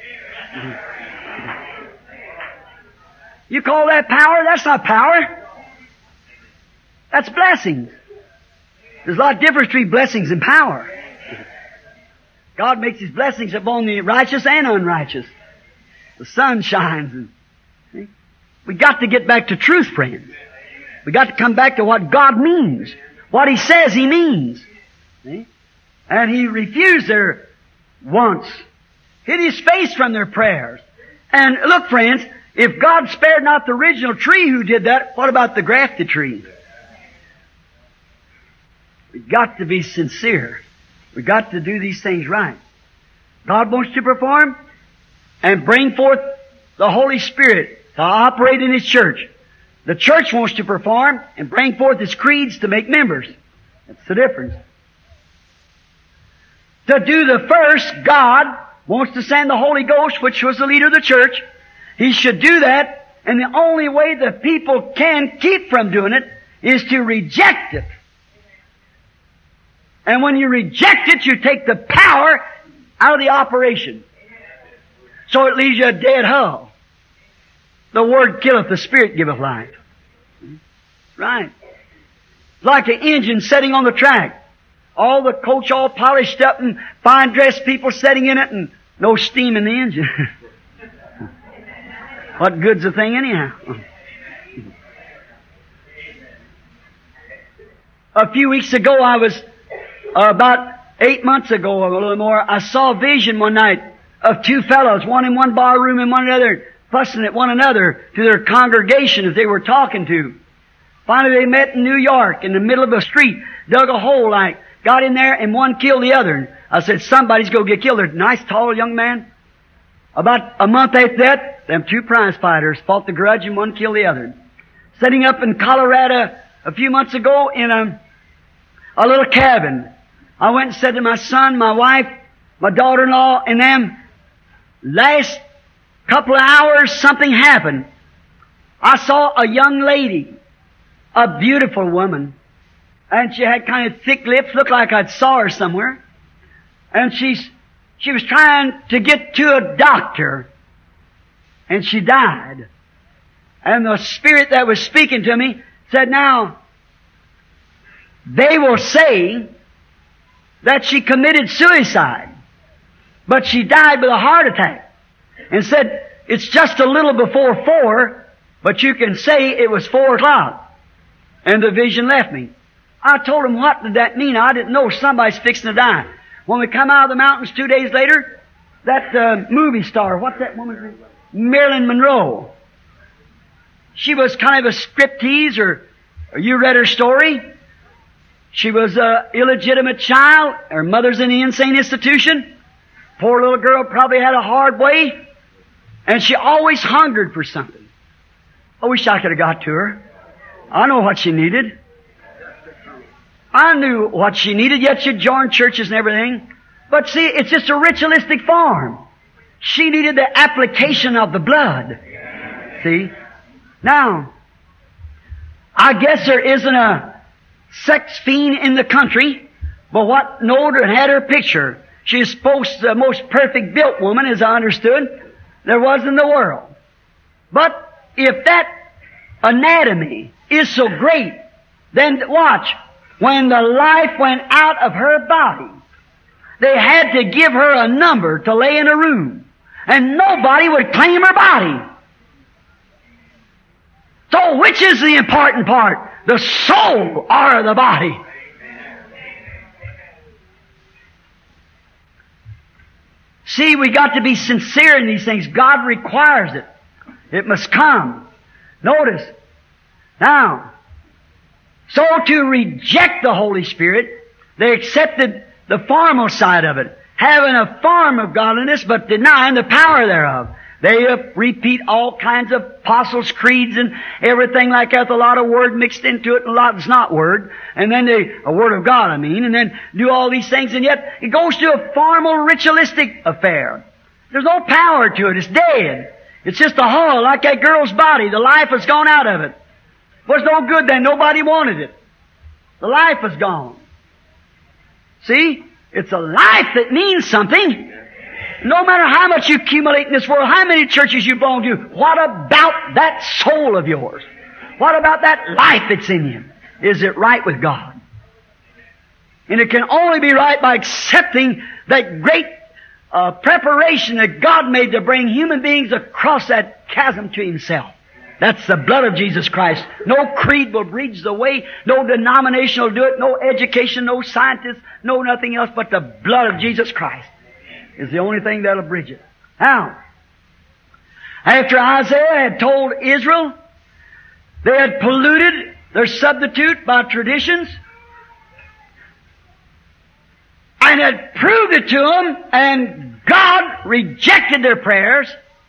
You call that power? That's not power. That's blessings. There's a lot of difference between blessings and power. God makes His blessings upon the righteous and unrighteous. The sun shines. And, see? We got to get back to truth, friends. We got to come back to what God means. What He says He means. See? And He refused their wants. Hid His face from their prayers. And look, friends, if God spared not the original tree who did that, what about the grafted tree? We've got to be sincere. We've got to do these things right. God wants to perform and bring forth the Holy Spirit to operate in His church. The church wants to perform and bring forth its creeds to make members. That's the difference. To do the first, God wants to send the Holy Ghost, which was the leader of the church. He should do that, and the only way the people can keep from doing it is to reject it. And when you reject it, you take the power out of the operation. So it leaves you a dead hull. The Word killeth, the Spirit giveth life. Right. Like an engine sitting on the track. All the coach all polished up and fine dressed people sitting in it and no steam in the engine. What good's the thing anyhow? A few weeks ago I was, uh, about eight months ago, a little more, I saw a vision one night of two fellows, one in one bar room and one another, fussing at one another to their congregation as they were talking to. Finally they met in New York in the middle of a street, dug a hole like, got in there and one killed the other. I said, somebody's going to get killed. They're a nice tall young man. About a month after that, them two prize fighters fought the grudge and one killed the other. Setting up in Colorado a few months ago in a, a little cabin. I went and said to my son, my wife, my daughter-in-law, and them, last couple of hours something happened. I saw a young lady, a beautiful woman, and she had kind of thick lips, looked like I'd saw her somewhere. And she's, she was trying to get to a doctor, and she died. And the Spirit that was speaking to me said, now, they will say that she committed suicide, but she died with a heart attack. And said, it's just a little before four, but you can say it was four o'clock. And the vision left me. I told him, what did that mean? I didn't know somebody's fixing to die. When we come out of the mountains two days later, that uh, movie star, what's that woman's name? Marilyn Monroe. She was kind of a striptease, or, or you read her story. She was an illegitimate child. Her mother's in the insane institution. Poor little girl probably had a hard way. And she always hungered for something. I wish I could have got to her. I know what she needed. I knew what she needed, yet she'd join churches and everything. But see, it's just a ritualistic form. She needed the application of the blood. See? Now, I guess there isn't a sex fiend in the country But what knowed her and had her picture, she is supposed to the most perfect built woman, as I understood, there was in the world. But if that anatomy is so great, then watch, when the life went out of her body, they had to give her a number to lay in a room, and nobody would claim her body. So which is the important part? The soul or the body? See, we got to be sincere in these things. God requires it. It must come. Notice. Now, so to reject the Holy Spirit, they accepted the formal side of it, having a form of godliness but denying the power thereof. They uh, repeat all kinds of apostles' creeds and everything like that, a lot of word mixed into it and a lot that's not word. And then they, a word of God, I mean, and then do all these things, and yet it goes to a formal ritualistic affair. There's no power to it. It's dead. It's just a hull, like that girl's body. The life has gone out of it. Was no good then. Nobody wanted it. The life is gone. See? It's a life that means something. No matter how much you accumulate in this world, how many churches you belong to, what about that soul of yours? What about that life that's in you? Is it right with God? And it can only be right by accepting that great uh, preparation that God made to bring human beings across that chasm to Himself. That's the blood of Jesus Christ. No creed will bridge the way. No denomination will do it. No education, no scientist, no nothing else but the blood of Jesus Christ is the only thing that'll bridge it. Now, after Isaiah had told Israel they had polluted their substitute by traditions and had proved it to them, and God rejected their prayers,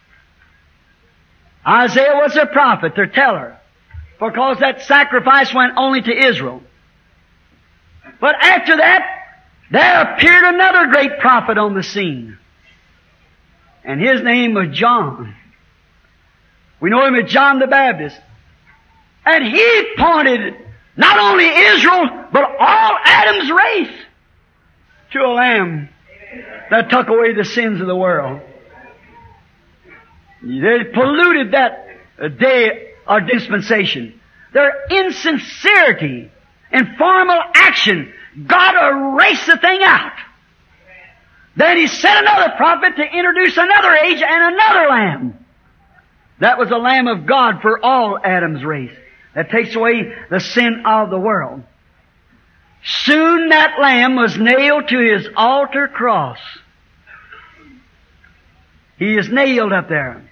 Isaiah was their prophet, their teller, because that sacrifice went only to Israel. But after that, there appeared another great prophet on the scene. And his name was John. We know him as John the Baptist. And he pointed not only Israel, but all Adam's race to a Lamb that took away the sins of the world. They polluted that day or dispensation. Their insincerity and formal action, God erased the thing out. Then He sent another prophet to introduce another age and another Lamb. That was the Lamb of God for all Adam's race, that takes away the sin of the world. Soon that Lamb was nailed to His altar cross. He is nailed up there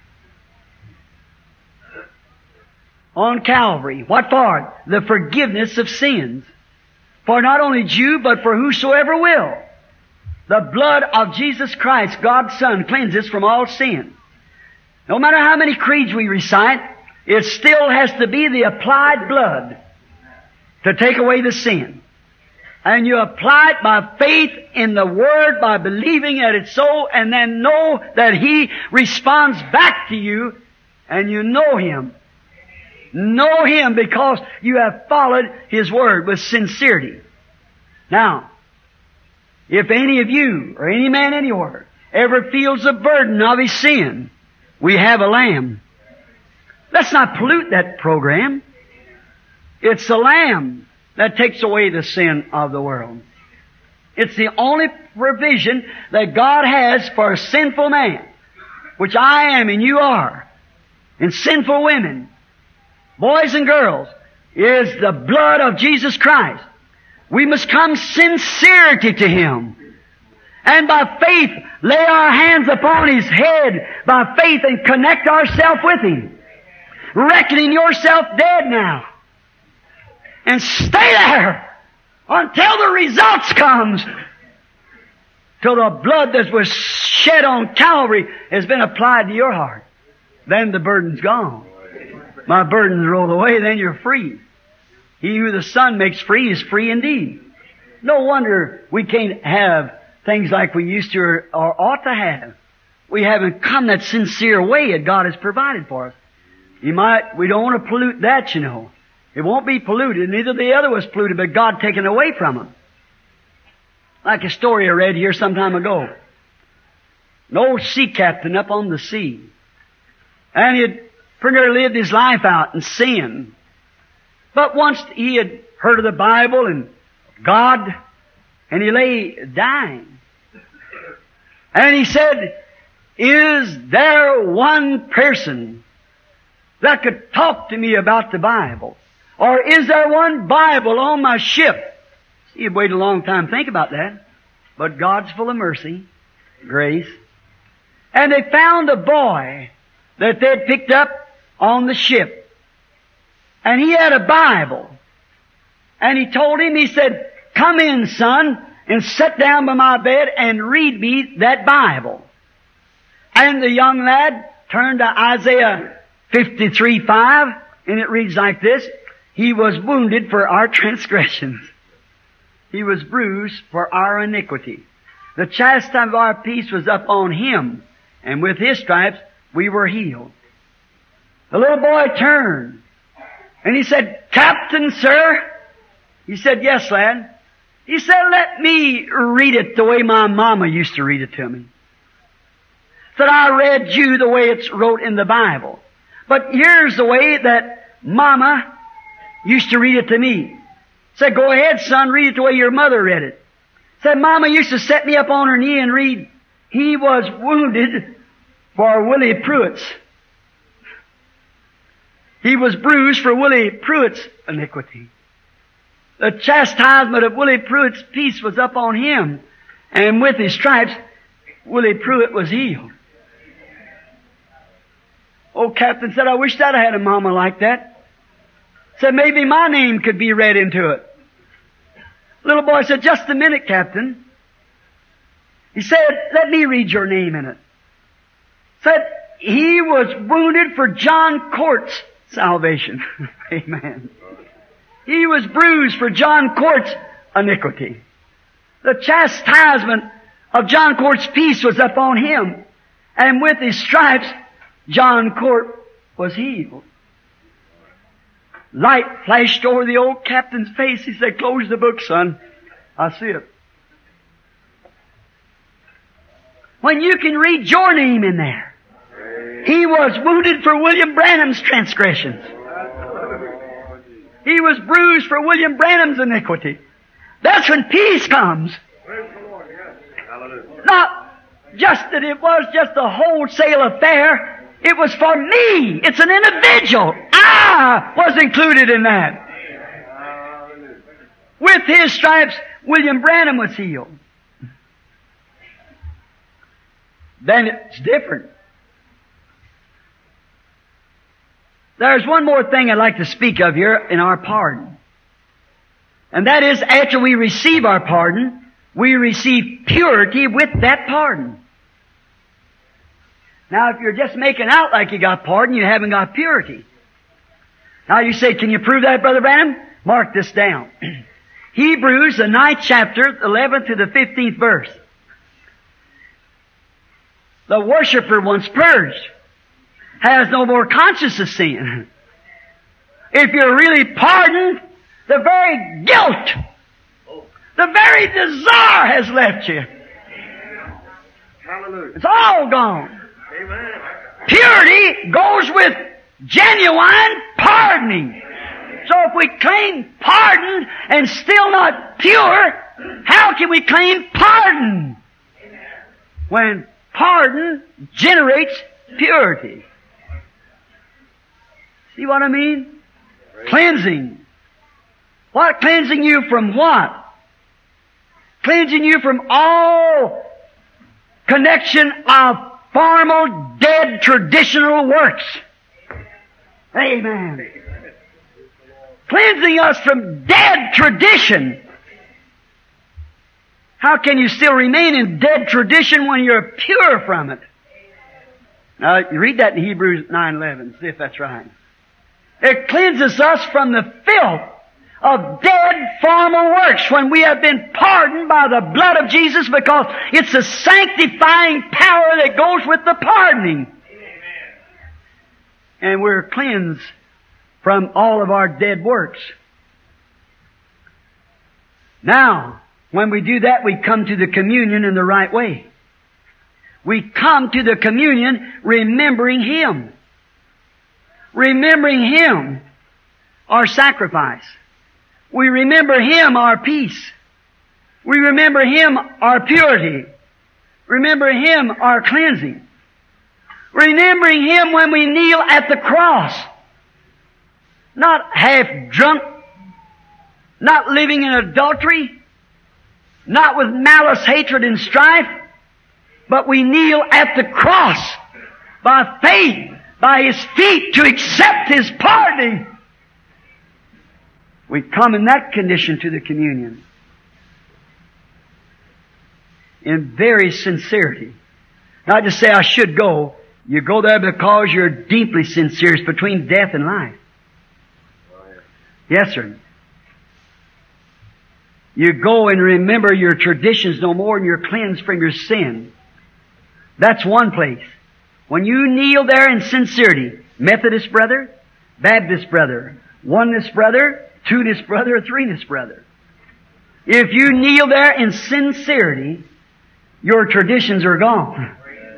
on Calvary. What for? The forgiveness of sins. For not only Jew, but for whosoever will. The blood of Jesus Christ, God's Son, cleanses from all sin. No matter how many creeds we recite, it still has to be the applied blood to take away the sin. And you apply it by faith in the Word, by believing that it's so, and then know that He responds back to you, and you know Him. Know Him because you have followed His Word with sincerity. Now, if any of you, or any man anywhere, ever feels the burden of his sin, we have a Lamb. Let's not pollute that program. It's the Lamb that takes away the sin of the world. It's the only provision that God has for a sinful man, which I am and you are, and sinful women, boys and girls, is the blood of Jesus Christ. We must come sincerity to Him, and by faith lay our hands upon His head by faith and connect ourselves with Him, reckoning yourself dead now, and stay there until the results comes, till the blood that was shed on Calvary has been applied to your heart. Then the burden's gone. My burden's rolled away, then you're free. He who the Son makes free is free indeed. No wonder we can't have things like we used to or, or ought to have. We haven't come that sincere way that God has provided for us. You might, we don't want to pollute that, you know. It won't be polluted. Neither the other was polluted, but God taken away from them. Like a story I read here some time ago. An old sea captain up on the sea. And he had pretty nearly lived his life out in sin. But once he had heard of the Bible and God, and he lay dying. And he said, is there one person that could talk to me about the Bible? Or is there one Bible on my ship? He had waited a long time to think about that. But God's full of mercy, grace. And they found a boy that they'd picked up on the ship. And he had a Bible. And he told him, he said, come in, son, and sit down by my bed and read me that Bible. And the young lad turned to Isaiah fifty-three five, and it reads like this, he was wounded for our transgressions. He was bruised for our iniquity. The chastisement of our peace was up on him, and with his stripes we were healed. The little boy turned, and he said, Captain, sir. He said, yes, lad. He said, let me read it the way my mama used to read it to me. Said, I read you the way it's wrote in the Bible. But here's the way that mama used to read it to me. Said, go ahead, son, read it the way your mother read it. Said, mama used to set me up on her knee and read, he was wounded for Willie Pruitt's. He was bruised for Willie Pruitt's iniquity. The chastisement of Willie Pruitt's peace was up on him, and with his stripes, Willie Pruitt was healed. Old captain said, I wish that I had a mama like that. Said, maybe my name could be read into it. Little boy said, just a minute, Captain. He said, let me read your name in it. Said, he was wounded for John Court's salvation. Amen. He was bruised for John Court's iniquity. The chastisement of John Court's peace was upon him. And with his stripes, John Court was healed. Light flashed over the old captain's face. He said, close the book, son. I see it. When you can read your name in there. He was wounded for William Branham's transgressions. He was bruised for William Branham's iniquity. That's when peace comes. Not just that it was just a wholesale affair. It was for me. It's an individual. I was included in that. With his stripes, William Branham was healed. Then it's different. There's one more thing I'd like to speak of here in our pardon. And that is, after we receive our pardon, we receive purity with that pardon. Now, if you're just making out like you got pardon, you haven't got purity. Now you say, can you prove that, Brother Branham? Mark this down. Hebrews, the ninth chapter, eleventh to the fifteenth verse. The worshiper once purged has no more conscience of sin. If you're really pardoned, the very guilt, the very desire has left you. Hallelujah. It's all gone. Amen. Purity goes with genuine pardoning. So if we claim pardon and still not pure, how can we claim pardon? When pardon generates purity. See what I mean? Cleansing. What? Cleansing you from what? Cleansing you from all connection of formal, dead, traditional works. Amen. Cleansing us from dead tradition. How can you still remain in dead tradition when you're pure from it? Now, you read that in Hebrews nine eleven. See if that's right. It cleanses us from the filth of dead formal works when we have been pardoned by the blood of Jesus, because it's the sanctifying power that goes with the pardoning. And we're cleansed from all of our dead works. Now, When we do that, we come to the communion in the right way. We come to the communion remembering Him. Remembering Him, our sacrifice. We remember Him, our peace. We remember Him, our purity. Remember Him, our cleansing. Remembering Him when we kneel at the cross. Not half drunk, not living in adultery, not with malice, hatred, and strife, but we kneel at the cross by faith, by His feet to accept His pardoning. We come in that condition to the communion. In very sincerity. Not just say, I should go. You go there because you're deeply sincere. It's between death and life. Yes, sir. You go and remember your traditions no more and you're cleansed from your sin. That's one place. When you kneel there in sincerity, Methodist brother, Baptist brother, Oneness brother, Two-ness brother, or Three-ness brother. If you kneel there in sincerity, your traditions are gone.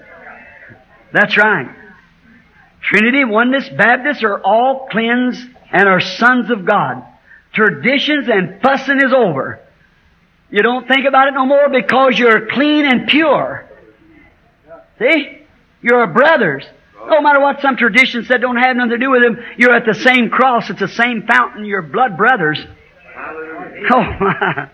That's right. Trinity, Oneness, Baptist are all cleansed and are sons of God. Traditions and fussing is over. You don't think about it no more because you're clean and pure. See? You're brothers. No matter what some traditions said don't have nothing to do with them, you're at the same cross, it's the same fountain, you're blood brothers. Oh my.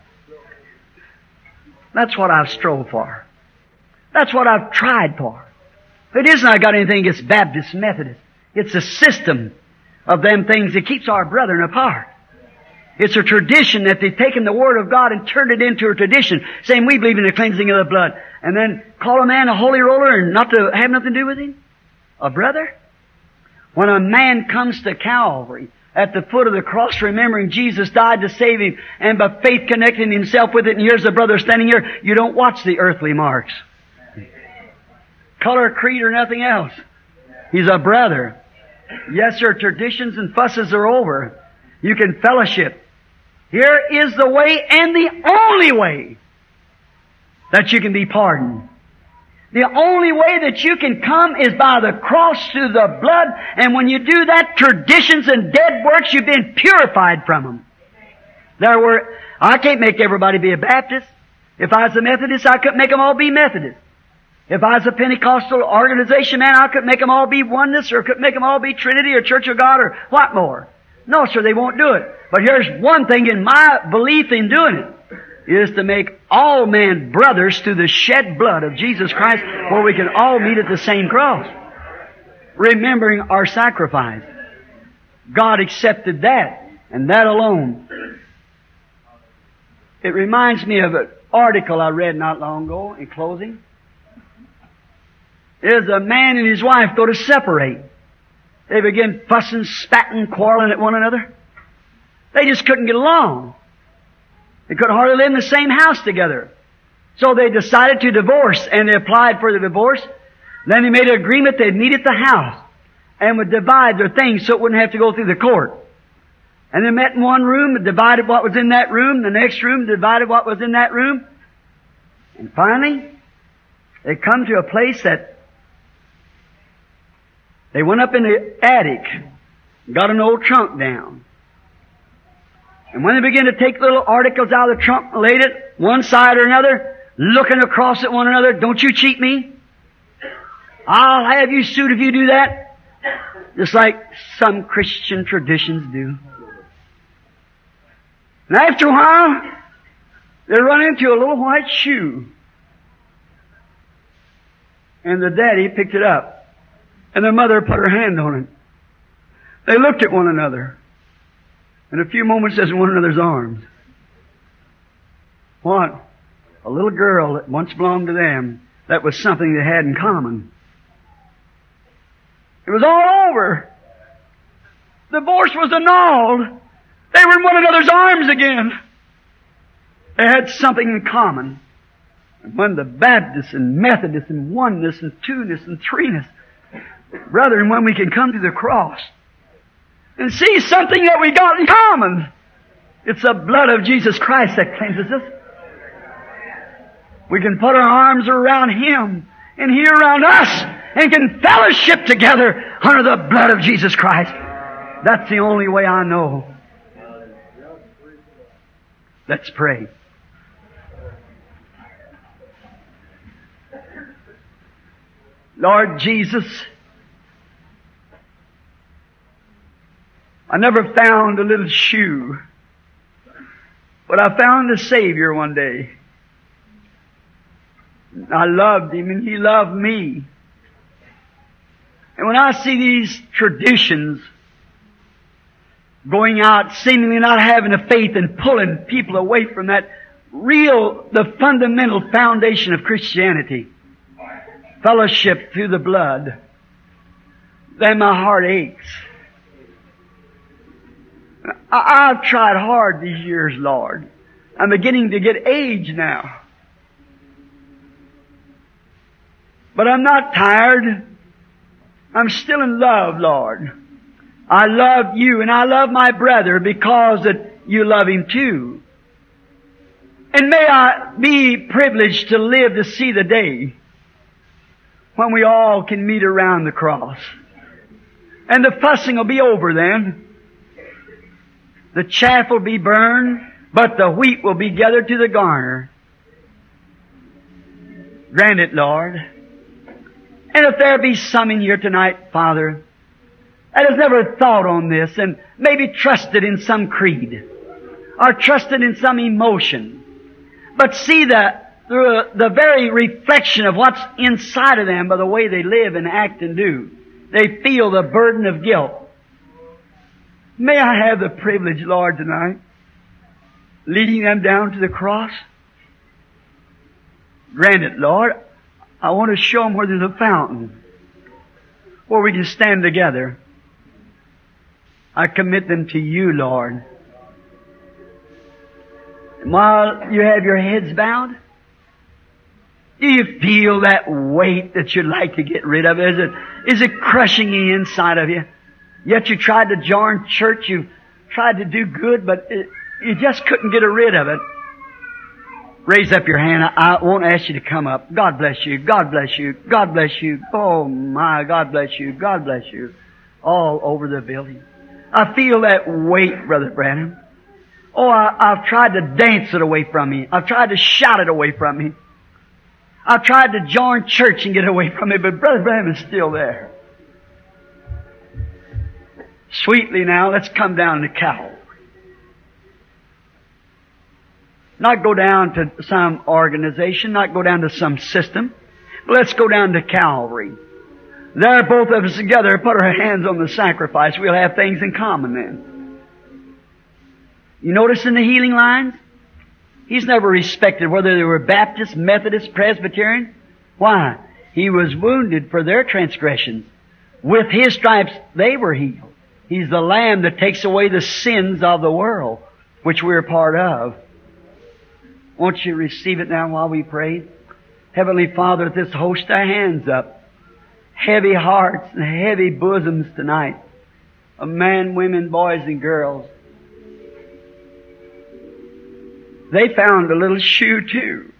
That's what I've strove for. That's what I've tried for. It isn't I got anything against Baptist, Methodist. It's a system of them things that keeps our brethren apart. It's a tradition that they've taken the Word of God and turned it into a tradition, saying we believe in the cleansing of the blood, and then call a man a holy roller and not to have nothing to do with him? A brother? When a man comes to Calvary, at the foot of the cross, remembering Jesus died to save him, and by faith connecting himself with it, and here's a brother standing here, you don't watch the earthly marks. Color, creed, or nothing else. He's a brother. Yes, sir, traditions and fusses are over. You can fellowship. Here is the way and the only way that you can be pardoned. The only way that you can come is by the cross through the blood, and when you do that, traditions and dead works, you've been purified from them. There were, I can't make everybody be a Baptist. If I was a Methodist, I couldn't make them all be Methodist. If I was a Pentecostal organization man, I couldn't make them all be Oneness, or couldn't make them all be Trinity or Church of God or what more. No, sir, they won't do it. But here's one thing in my belief in doing it, is to make all men brothers through the shed blood of Jesus Christ, where we can all meet at the same cross. Remembering our sacrifice. God accepted that, and that alone. It reminds me of an article I read not long ago, in closing. There's a man and his wife go to separate. They begin fussing, spatting, quarreling at one another. They just couldn't get along. They could hardly live in the same house together. So they decided to divorce, and they applied for the divorce. Then they made an agreement they'd meet at the house and would divide their things so it wouldn't have to go through the court. And they met in one room and divided what was in that room. The next room divided what was in that room. And finally, they come to a place that they went up in the attic, got an old trunk down. And when they began to take little articles out of the trunk and laid it one side or another, looking across at one another, don't you cheat me. I'll have you sued if you do that. Just like some Christian traditions do. And after a while, they run into a little white shoe. And the daddy picked it up. And the mother put her hand on it. They looked at one another. In a few moments, as in one another's arms. What? A little girl that once belonged to them, that was something they had in common. It was all over. Divorce was annulled. They were in one another's arms again. They had something in common. And when the Baptists and Methodists and Oneness and Two-ness and Three-ness, brethren, when we can come to the cross and see something that we got in common, it's the blood of Jesus Christ that cleanses us. We can put our arms around Him and He around us and can fellowship together under the blood of Jesus Christ. That's the only way I know. Let's pray. Lord Jesus, I never found a little shoe, but I found a Savior one day. I loved Him and He loved me. And when I see these traditions going out, seemingly not having a faith and pulling people away from that real, the fundamental foundation of Christianity, fellowship through the blood, then my heart aches. I, I've tried hard these years, Lord. I'm beginning to get age now. But I'm not tired. I'm still in love, Lord. I love You and I love my brother because that You love him too. And may I be privileged to live to see the day when we all can meet around the cross. And the fussing will be over then. The chaff will be burned, but the wheat will be gathered to the garner. Grant it, Lord. And if there be some in here tonight, Father, that has never thought on this and maybe trusted in some creed or trusted in some emotion, but see the through the very reflection of what's inside of them by the way they live and act and do, they feel the burden of guilt. May I have the privilege, Lord, tonight, leading them down to the cross? Grant it, Lord. I want to show them where there's a fountain, where we can stand together. I commit them to You, Lord. And while you have your heads bowed, do you feel that weight that you'd like to get rid of? Is it, is it crushing the inside of you? Yet you tried to join church, you tried to do good, but it, you just couldn't get rid of it. Raise up your hand. I, I won't ask you to come up. God bless you. God bless you. God bless you. Oh my, God bless you. God bless you. All over the building. I feel that weight, Brother Branham. Oh, I, I've tried to dance it away from me. I've tried to shout it away from me. I've tried to join church and get away from it, but Brother Branham is still there. Sweetly now, let's come down to Calvary. Not go down to some organization, not go down to some system, but let's go down to Calvary. There, both of us together, put our hands on the sacrifice. We'll have things in common then. You notice in the healing lines? He's never respected whether they were Baptist, Methodist, Presbyterian. Why? He was wounded for their transgressions. With His stripes, they were healed. He's the Lamb that takes away the sins of the world, which we're part of. Won't you receive it now while we pray? Heavenly Father, at this host our hands up. Heavy hearts and heavy bosoms tonight of men, women, boys, and girls. They found a little shoe too.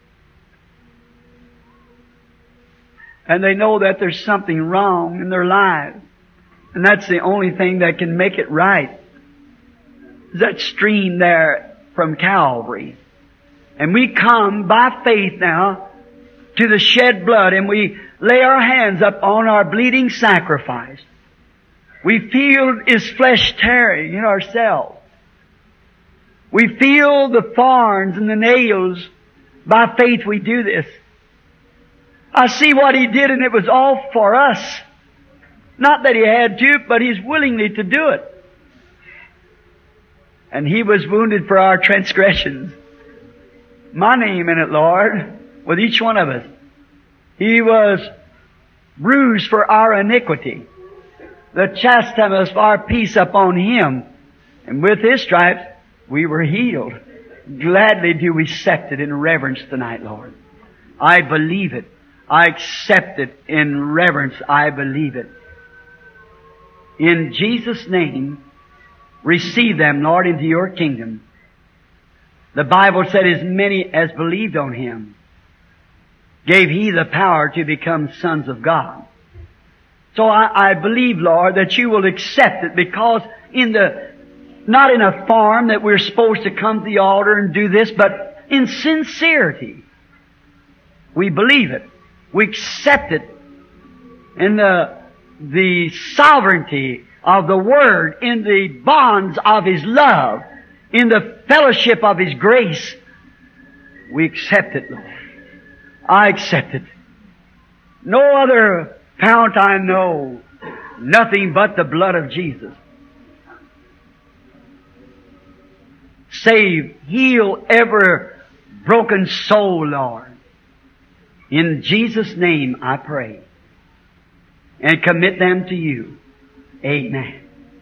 And they know that there's something wrong in their lives. And that's the only thing that can make it right. That stream there from Calvary. And we come by faith now to the shed blood and we lay our hands up on our bleeding sacrifice. We feel His flesh tearing in ourselves. We feel the thorns and the nails. By faith we do this. I see what He did and it was all for us. Not that He had to, but He's willingly to do it. And He was wounded for our transgressions. My name in it, Lord, with each one of us. He was bruised for our iniquity. The chastisement of our peace upon Him. And with His stripes, we were healed. Gladly do we accept it in reverence tonight, Lord. I believe it. I accept it in reverence. I believe it. In Jesus' name, receive them, Lord, into Your kingdom. The Bible said, as many as believed on Him gave He the power to become sons of God. So I, I believe, Lord, that You will accept it, because in the, not in a form that we're supposed to come to the altar and do this, but in sincerity. We believe it. We accept it in the, the sovereignty of the Word, in the bonds of His love, in the fellowship of His grace. We accept it, Lord. I accept it. No other fount I know, nothing but the blood of Jesus. Save, heal every broken soul, Lord. In Jesus' name I pray. And commit them to You. Amen.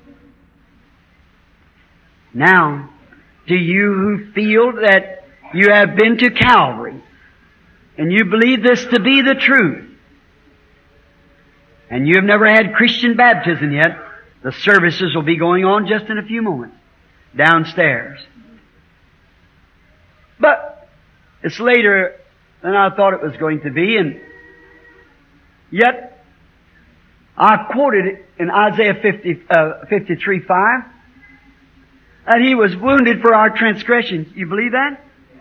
Now, to you who feel that you have been to Calvary, and you believe this to be the truth, and you have never had Christian baptism yet, the services will be going on just in a few moments, downstairs. But it's later than I thought it was going to be, and yet I quoted it in Isaiah fifty, uh, fifty-three five, that He was wounded for our transgressions. You believe that?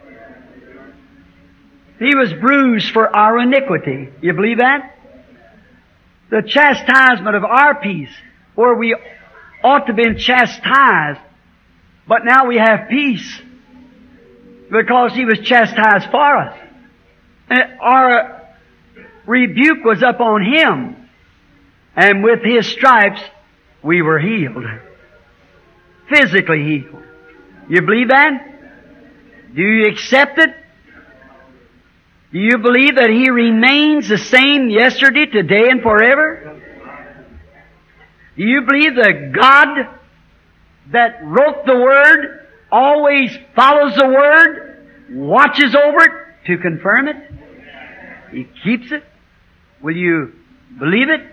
He was bruised for our iniquity. You believe that? The chastisement of our peace, where we ought to have been chastised, but now we have peace because He was chastised for us. And our rebuke was upon Him, and with His stripes we were healed. Physically healed. You believe that? Do you accept it? Do you believe that He remains the same yesterday, today, and forever? Do you believe that God that wrote the Word always follows the Word, watches over it to confirm it? He keeps it? Will you believe it?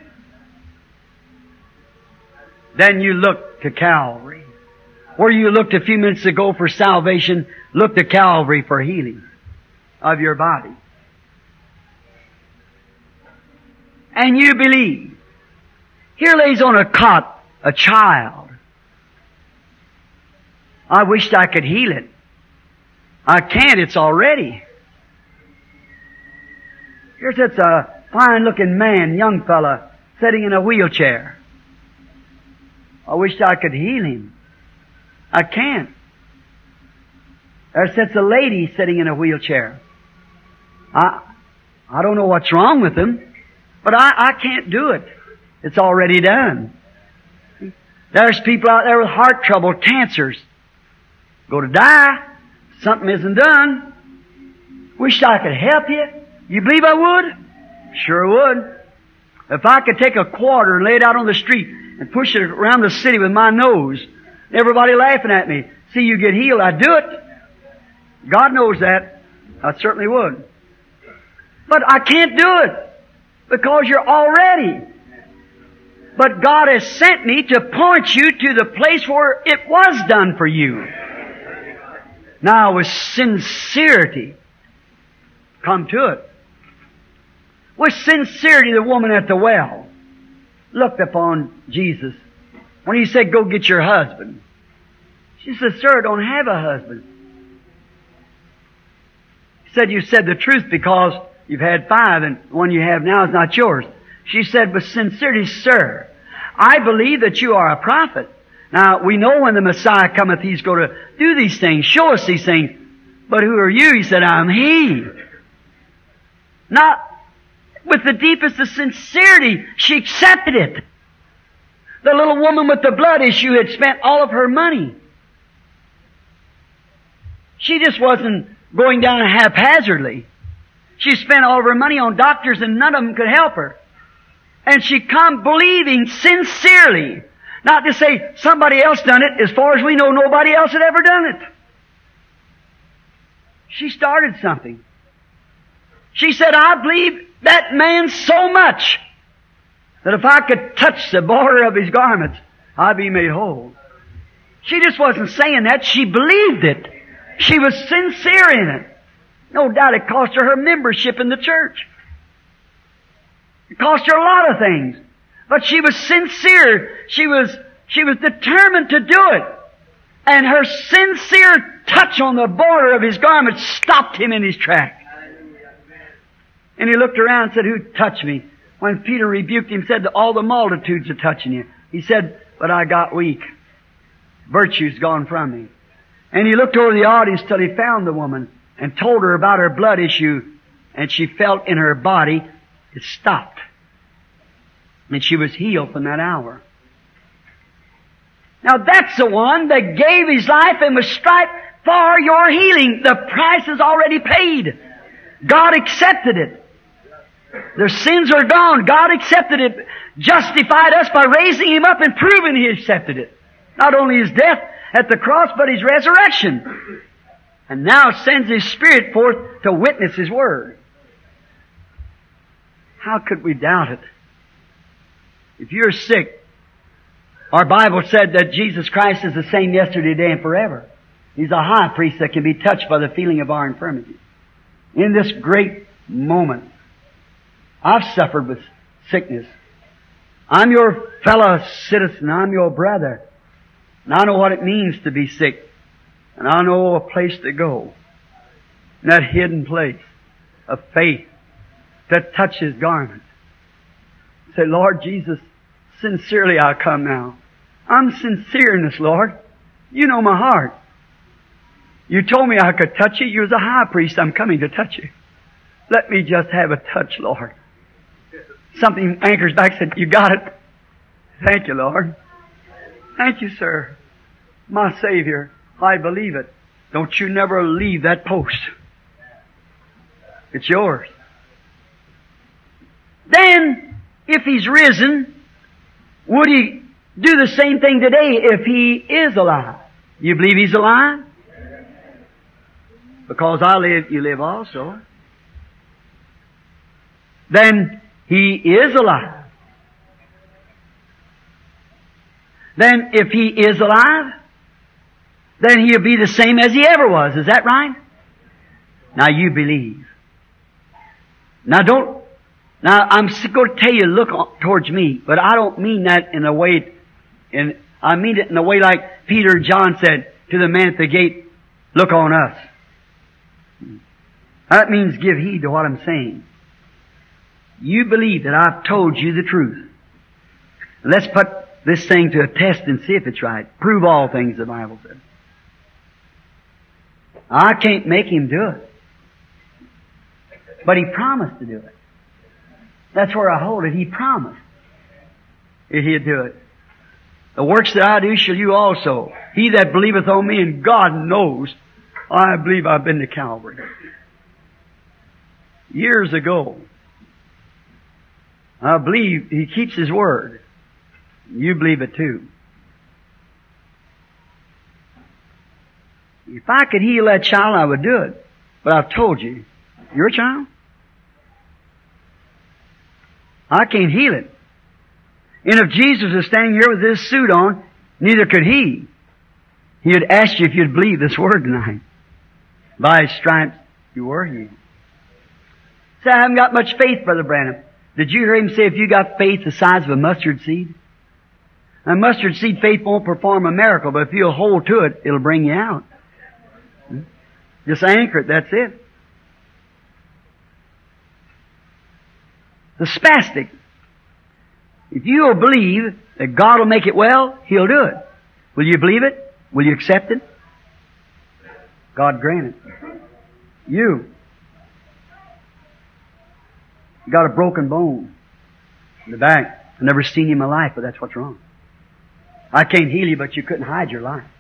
Then you look to Calvary. Where you looked a few minutes ago for salvation, look to Calvary for healing of your body. And you believe. Here lays on a cot a child. I wished I could heal it. I can't, it's already. Here sits a fine-looking man, young fella, sitting in a wheelchair. I wished I could heal him. I can't. There sits a lady sitting in a wheelchair. I, I don't know what's wrong with him, but I, I can't do it. It's already done. There's people out there with heart trouble, cancers. Go to die. Something isn't done. Wished I could help you. You believe I would? Sure would. If I could take a quarter and lay it out on the street and push it around the city with my nose, everybody laughing at me, see you get healed, I'd do it. God knows that. I certainly would. But I can't do it because you're already. But God has sent me to point you to the place where it was done for you. Now, with sincerity, come to it. With sincerity, the woman at the well looked upon Jesus when He said, "Go get your husband." She said, "Sir, I don't have a husband." He said, "You said the truth because you've had five and the one you have now is not yours." She said with sincerity, "Sir, I believe that you are a prophet. Now, we know when the Messiah cometh, He's going to do these things, show us these things. But who are you?" He said, "I'm He." Not with the deepest of sincerity, she accepted it. The little woman with the blood issue had spent all of her money. She just wasn't going down haphazardly. She spent all of her money on doctors and none of them could help her. And she come believing sincerely. Not to say somebody else done it. As far as we know, nobody else had ever done it. She started something. She said, "I believe that man so much that if I could touch the border of his garments, I'd be made whole." She just wasn't saying that. She believed it. She was sincere in it. No doubt it cost her her membership in the church. It cost her a lot of things. But she was sincere. She was, she was determined to do it. And her sincere touch on the border of his garment stopped him in his track. And he looked around and said, "Who touched me?" When Peter rebuked him, said, "All the multitudes are touching you." He said, "But I got weak. Virtue's gone from me." And he looked over the audience till he found the woman and told her about her blood issue. And she felt in her body, it stopped. And she was healed from that hour. Now that's the one that gave his life and was striped for your healing. The price is already paid. God accepted it. Their sins are gone. God accepted it, justified us by raising Him up and proving He accepted it. Not only His death at the cross, but His resurrection. And now sends His Spirit forth to witness His Word. How could we doubt it? If you're sick, our Bible said that Jesus Christ is the same yesterday, today, and forever. He's a high priest that can be touched by the feeling of our infirmity. In this great moment, I've suffered with sickness. I'm your fellow citizen. I'm your brother. And I know what it means to be sick. And I know a place to go. In that hidden place of faith to touch His garment. Say, "Lord Jesus, sincerely I come now. I'm sincere in this, Lord. You know my heart. You told me I could touch you. You was a high priest. I'm coming to touch you. Let me just have a touch, Lord." Something anchors back and said, "You got it. Thank you, Lord. Thank you, sir. My Savior, I believe it. Don't you never leave that post. It's yours." Then, if He's risen, would He do the same thing today if He is alive? You believe He's alive? Because I live, you live also. Then He is alive. Then if He is alive, then He'll be the same as He ever was. Is that right? Now you believe. Now don't, now I'm going to tell you, look towards me, but I don't mean that in a way, in, I mean it in a way like Peter and John said to the man at the gate, "Look on us." That means give heed to what I'm saying. You believe that I've told you the truth. Let's put this thing to a test and see if it's right. Prove all things, the Bible said. I can't make Him do it. But He promised to do it. That's where I hold it. He promised that He'd do it. "The works that I do shall you also. He that believeth on me," and God knows, I believe I've been to Calvary. Years ago, I believe He keeps His word. You believe it too. If I could heal that child, I would do it. But I've told you, your child? I can't heal it. And if Jesus was standing here with His suit on, neither could He. He would ask you if you'd believe this word tonight. By His stripes you were healed. Say, "I haven't got much faith, Brother Branham." Did you hear Him say if you got faith the size of a mustard seed? A mustard seed faith won't perform a miracle, but if you'll hold to it, it'll bring you out. Just anchor it, that's it. The spastic. If you will believe that God will make it well, He'll do it. Will you believe it? Will you accept it? God grant it. You. You got a broken bone in the back. I've never seen you in my life, but that's what's wrong. I can't heal you, but you couldn't hide your life.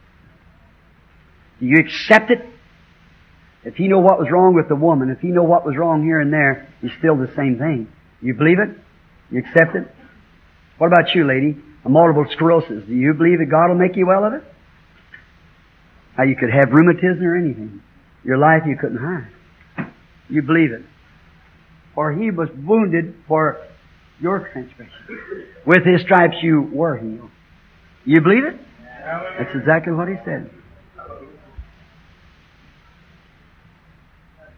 Do you accept it? If He know what was wrong with the woman, if He know what was wrong here and there, it's still the same thing. You believe it? You accept it? What about you, lady? A multiple sclerosis. Do you believe that God will make you well of it? How you could have rheumatism or anything. Your life you couldn't hide. You believe it. For He was wounded for your transgression. With His stripes you were healed. You believe it? That's exactly what He said.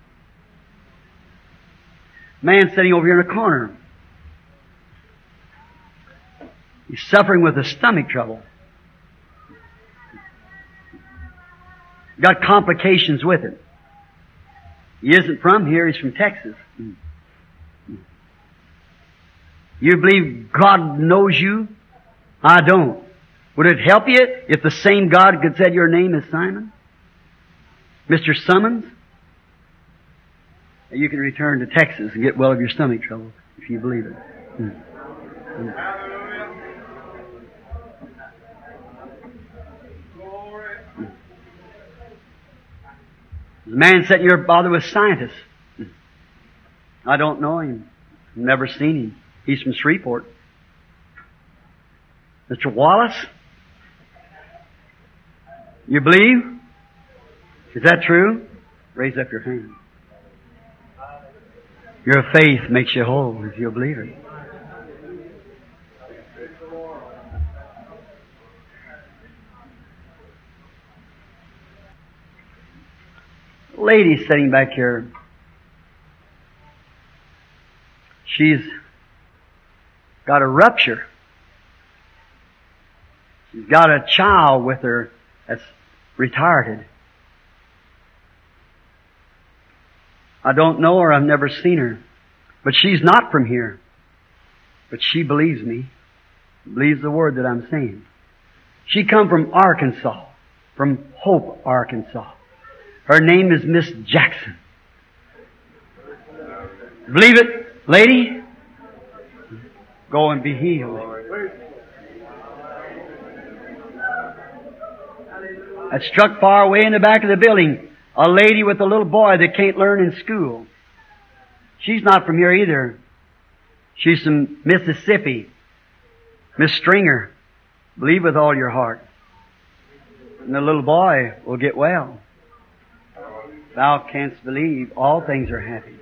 Man sitting over here in a corner. He's suffering with a stomach trouble. Got complications with it. He isn't from here, he's from Texas. You believe God knows you? I don't. Would it help you if the same God could say your name is Simon? Mister Summons? You can return to Texas and get well of your stomach trouble if you believe it. Hmm. Hmm. There's a man sitting here bothered with scientists. I don't know him. I've never seen him. He's from Shreveport. Mister Wallace? You believe? Is that true? Raise up your hand. Your faith makes you whole if you believe it. Lady sitting back here. She's got a rupture. She's got a child with her that's retarded. I don't know her, I've never seen her. But she's not from here. But she believes me. Believes the word that I'm saying. She come from Arkansas. From Hope, Arkansas. Her name is Miss Jackson. Believe it, lady? Go and be healed. I struck far away in the back of the building. A lady with a little boy that can't learn in school. She's not from here either. She's from Mississippi. Miss Stringer. Believe with all your heart. And the little boy will get well. Thou canst believe, all things are happy.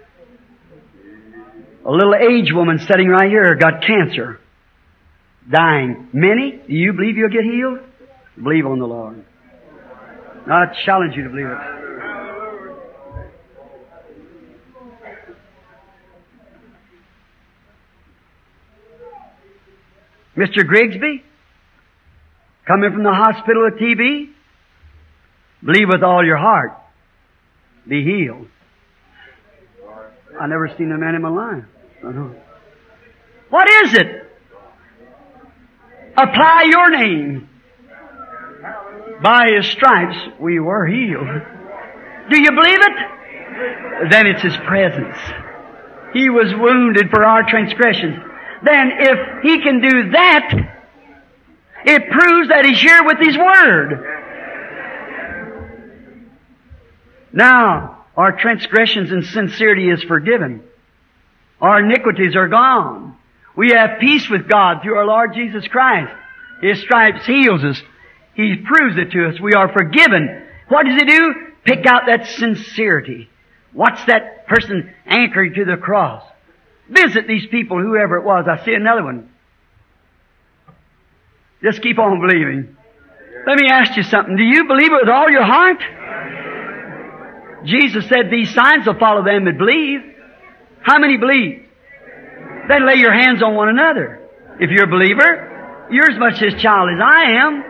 A little aged woman sitting right here got cancer. Dying. Many, do you believe you'll get healed? Believe on the Lord. I challenge you to believe it. Mister Grigsby, coming from the hospital with T B, believe with all your heart. Be healed. I never seen a man in my life. I know. What is it? Apply your name. By His stripes we were healed. Do you believe it? Then it's His presence. He was wounded for our transgressions. Then if He can do that, it proves that He's here with His Word. Now, our transgressions and sincerity is forgiven. Our iniquities are gone. We have peace with God through our Lord Jesus Christ. His stripes heals us. He proves it to us. We are forgiven. What does He do? Pick out that sincerity. What's that person anchored to the cross? Visit these people, whoever it was. I see another one. Just keep on believing. Let me ask you something. Do you believe it with all your heart? Jesus said these signs will follow them that believe. How many believe? Then lay your hands on one another. If you're a believer, you're as much His child as I am.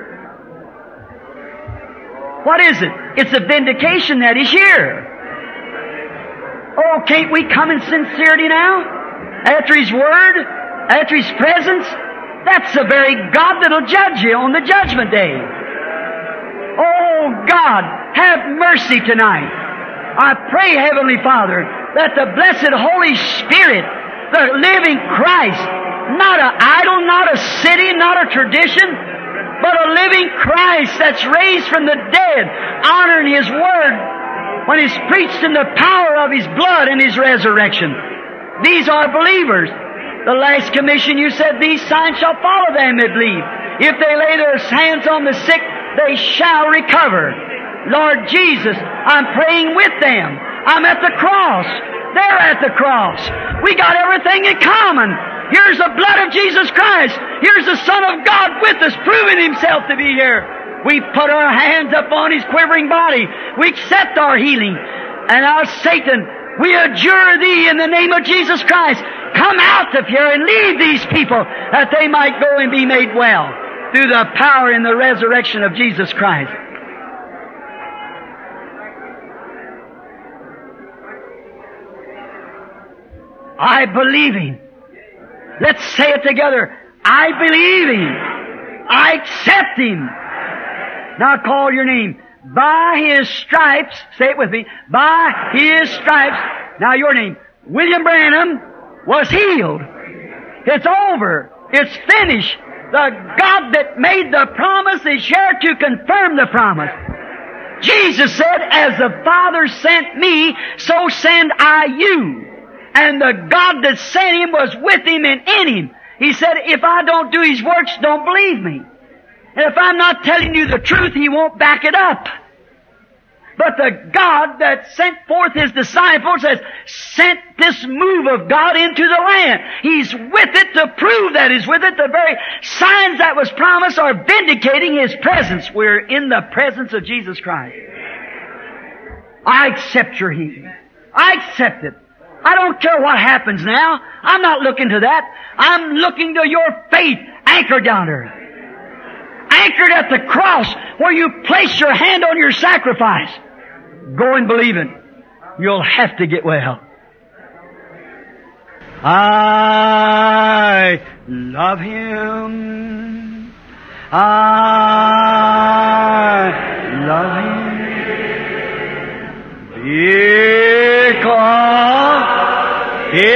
What is it? It's a vindication that He's here. Oh, can't we come in sincerity now? After His Word? After His presence? That's the very God that'll judge you on the judgment day. Oh, God, have mercy tonight. I pray, Heavenly Father, that the blessed Holy Spirit, the living Christ, not an idol, not a city, not a tradition, but a living Christ that's raised from the dead, honoring His Word when He's preached in the power of His blood and His resurrection. These are believers. The last commission you said, these signs shall follow them that believe. If they lay their hands on the sick, they shall recover. Lord Jesus, I'm praying with them. I'm at the cross. They're at the cross. We got everything in common. Here's the blood of Jesus Christ. Here's the Son of God with us, proving Himself to be here. We put our hands upon His quivering body. We accept our healing. And now Satan, We adjure Thee in the name of Jesus Christ. Come out of here and leave these people that they might go and be made well through the power and the resurrection of Jesus Christ. I believe Him. Let's say it together. I believe Him. I accept Him. Now call your name. By His stripes, say it with me, by His stripes, now your name, William Branham was healed. It's over. It's finished. The God that made the promise is here to confirm the promise. Jesus said, as the Father sent me, so send I you. And the God that sent Him was with Him and in Him. He said, if I don't do His works, don't believe me. And if I'm not telling you the truth, He won't back it up. But the God that sent forth His disciples has sent this move of God into the land. He's with it to prove that He's with it. The very signs that was promised are vindicating His presence. We're in the presence of Jesus Christ. I accept your healing. I accept it. I don't care what happens now. I'm not looking to that. I'm looking to your faith anchored down there. Anchored at the cross where you place your hand on your sacrifice. Go and believe it. You'll have to get well. I love Him. I love Him. Because He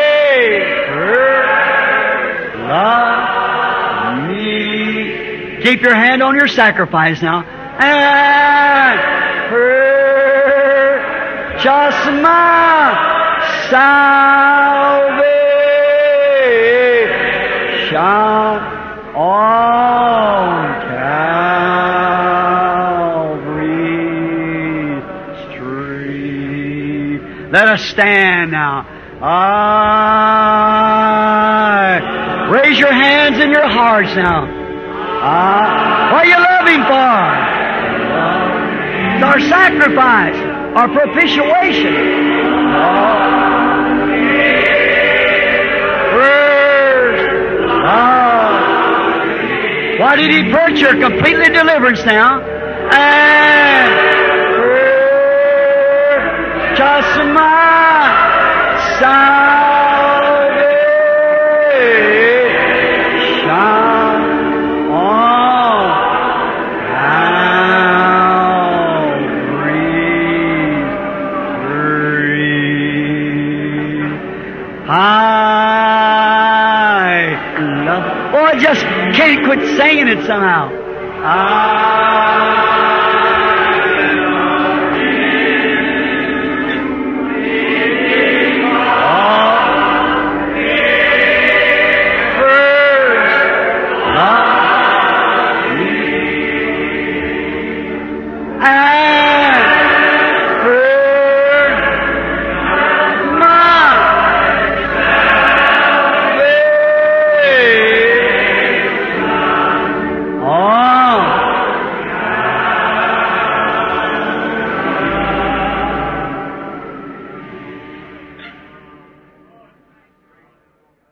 first loved me. Keep your hand on your sacrifice now. And purchase my salvation on Calvary's tree. Let us stand now. I raise your hands in your hearts now. I, what do you love Him for? It's our sacrifice, our propitiation. First love. Why did He purchase your completely deliverance now? And purchase my salvation on Calvary's tree. I love. Oh, I just can't quit singing it somehow. I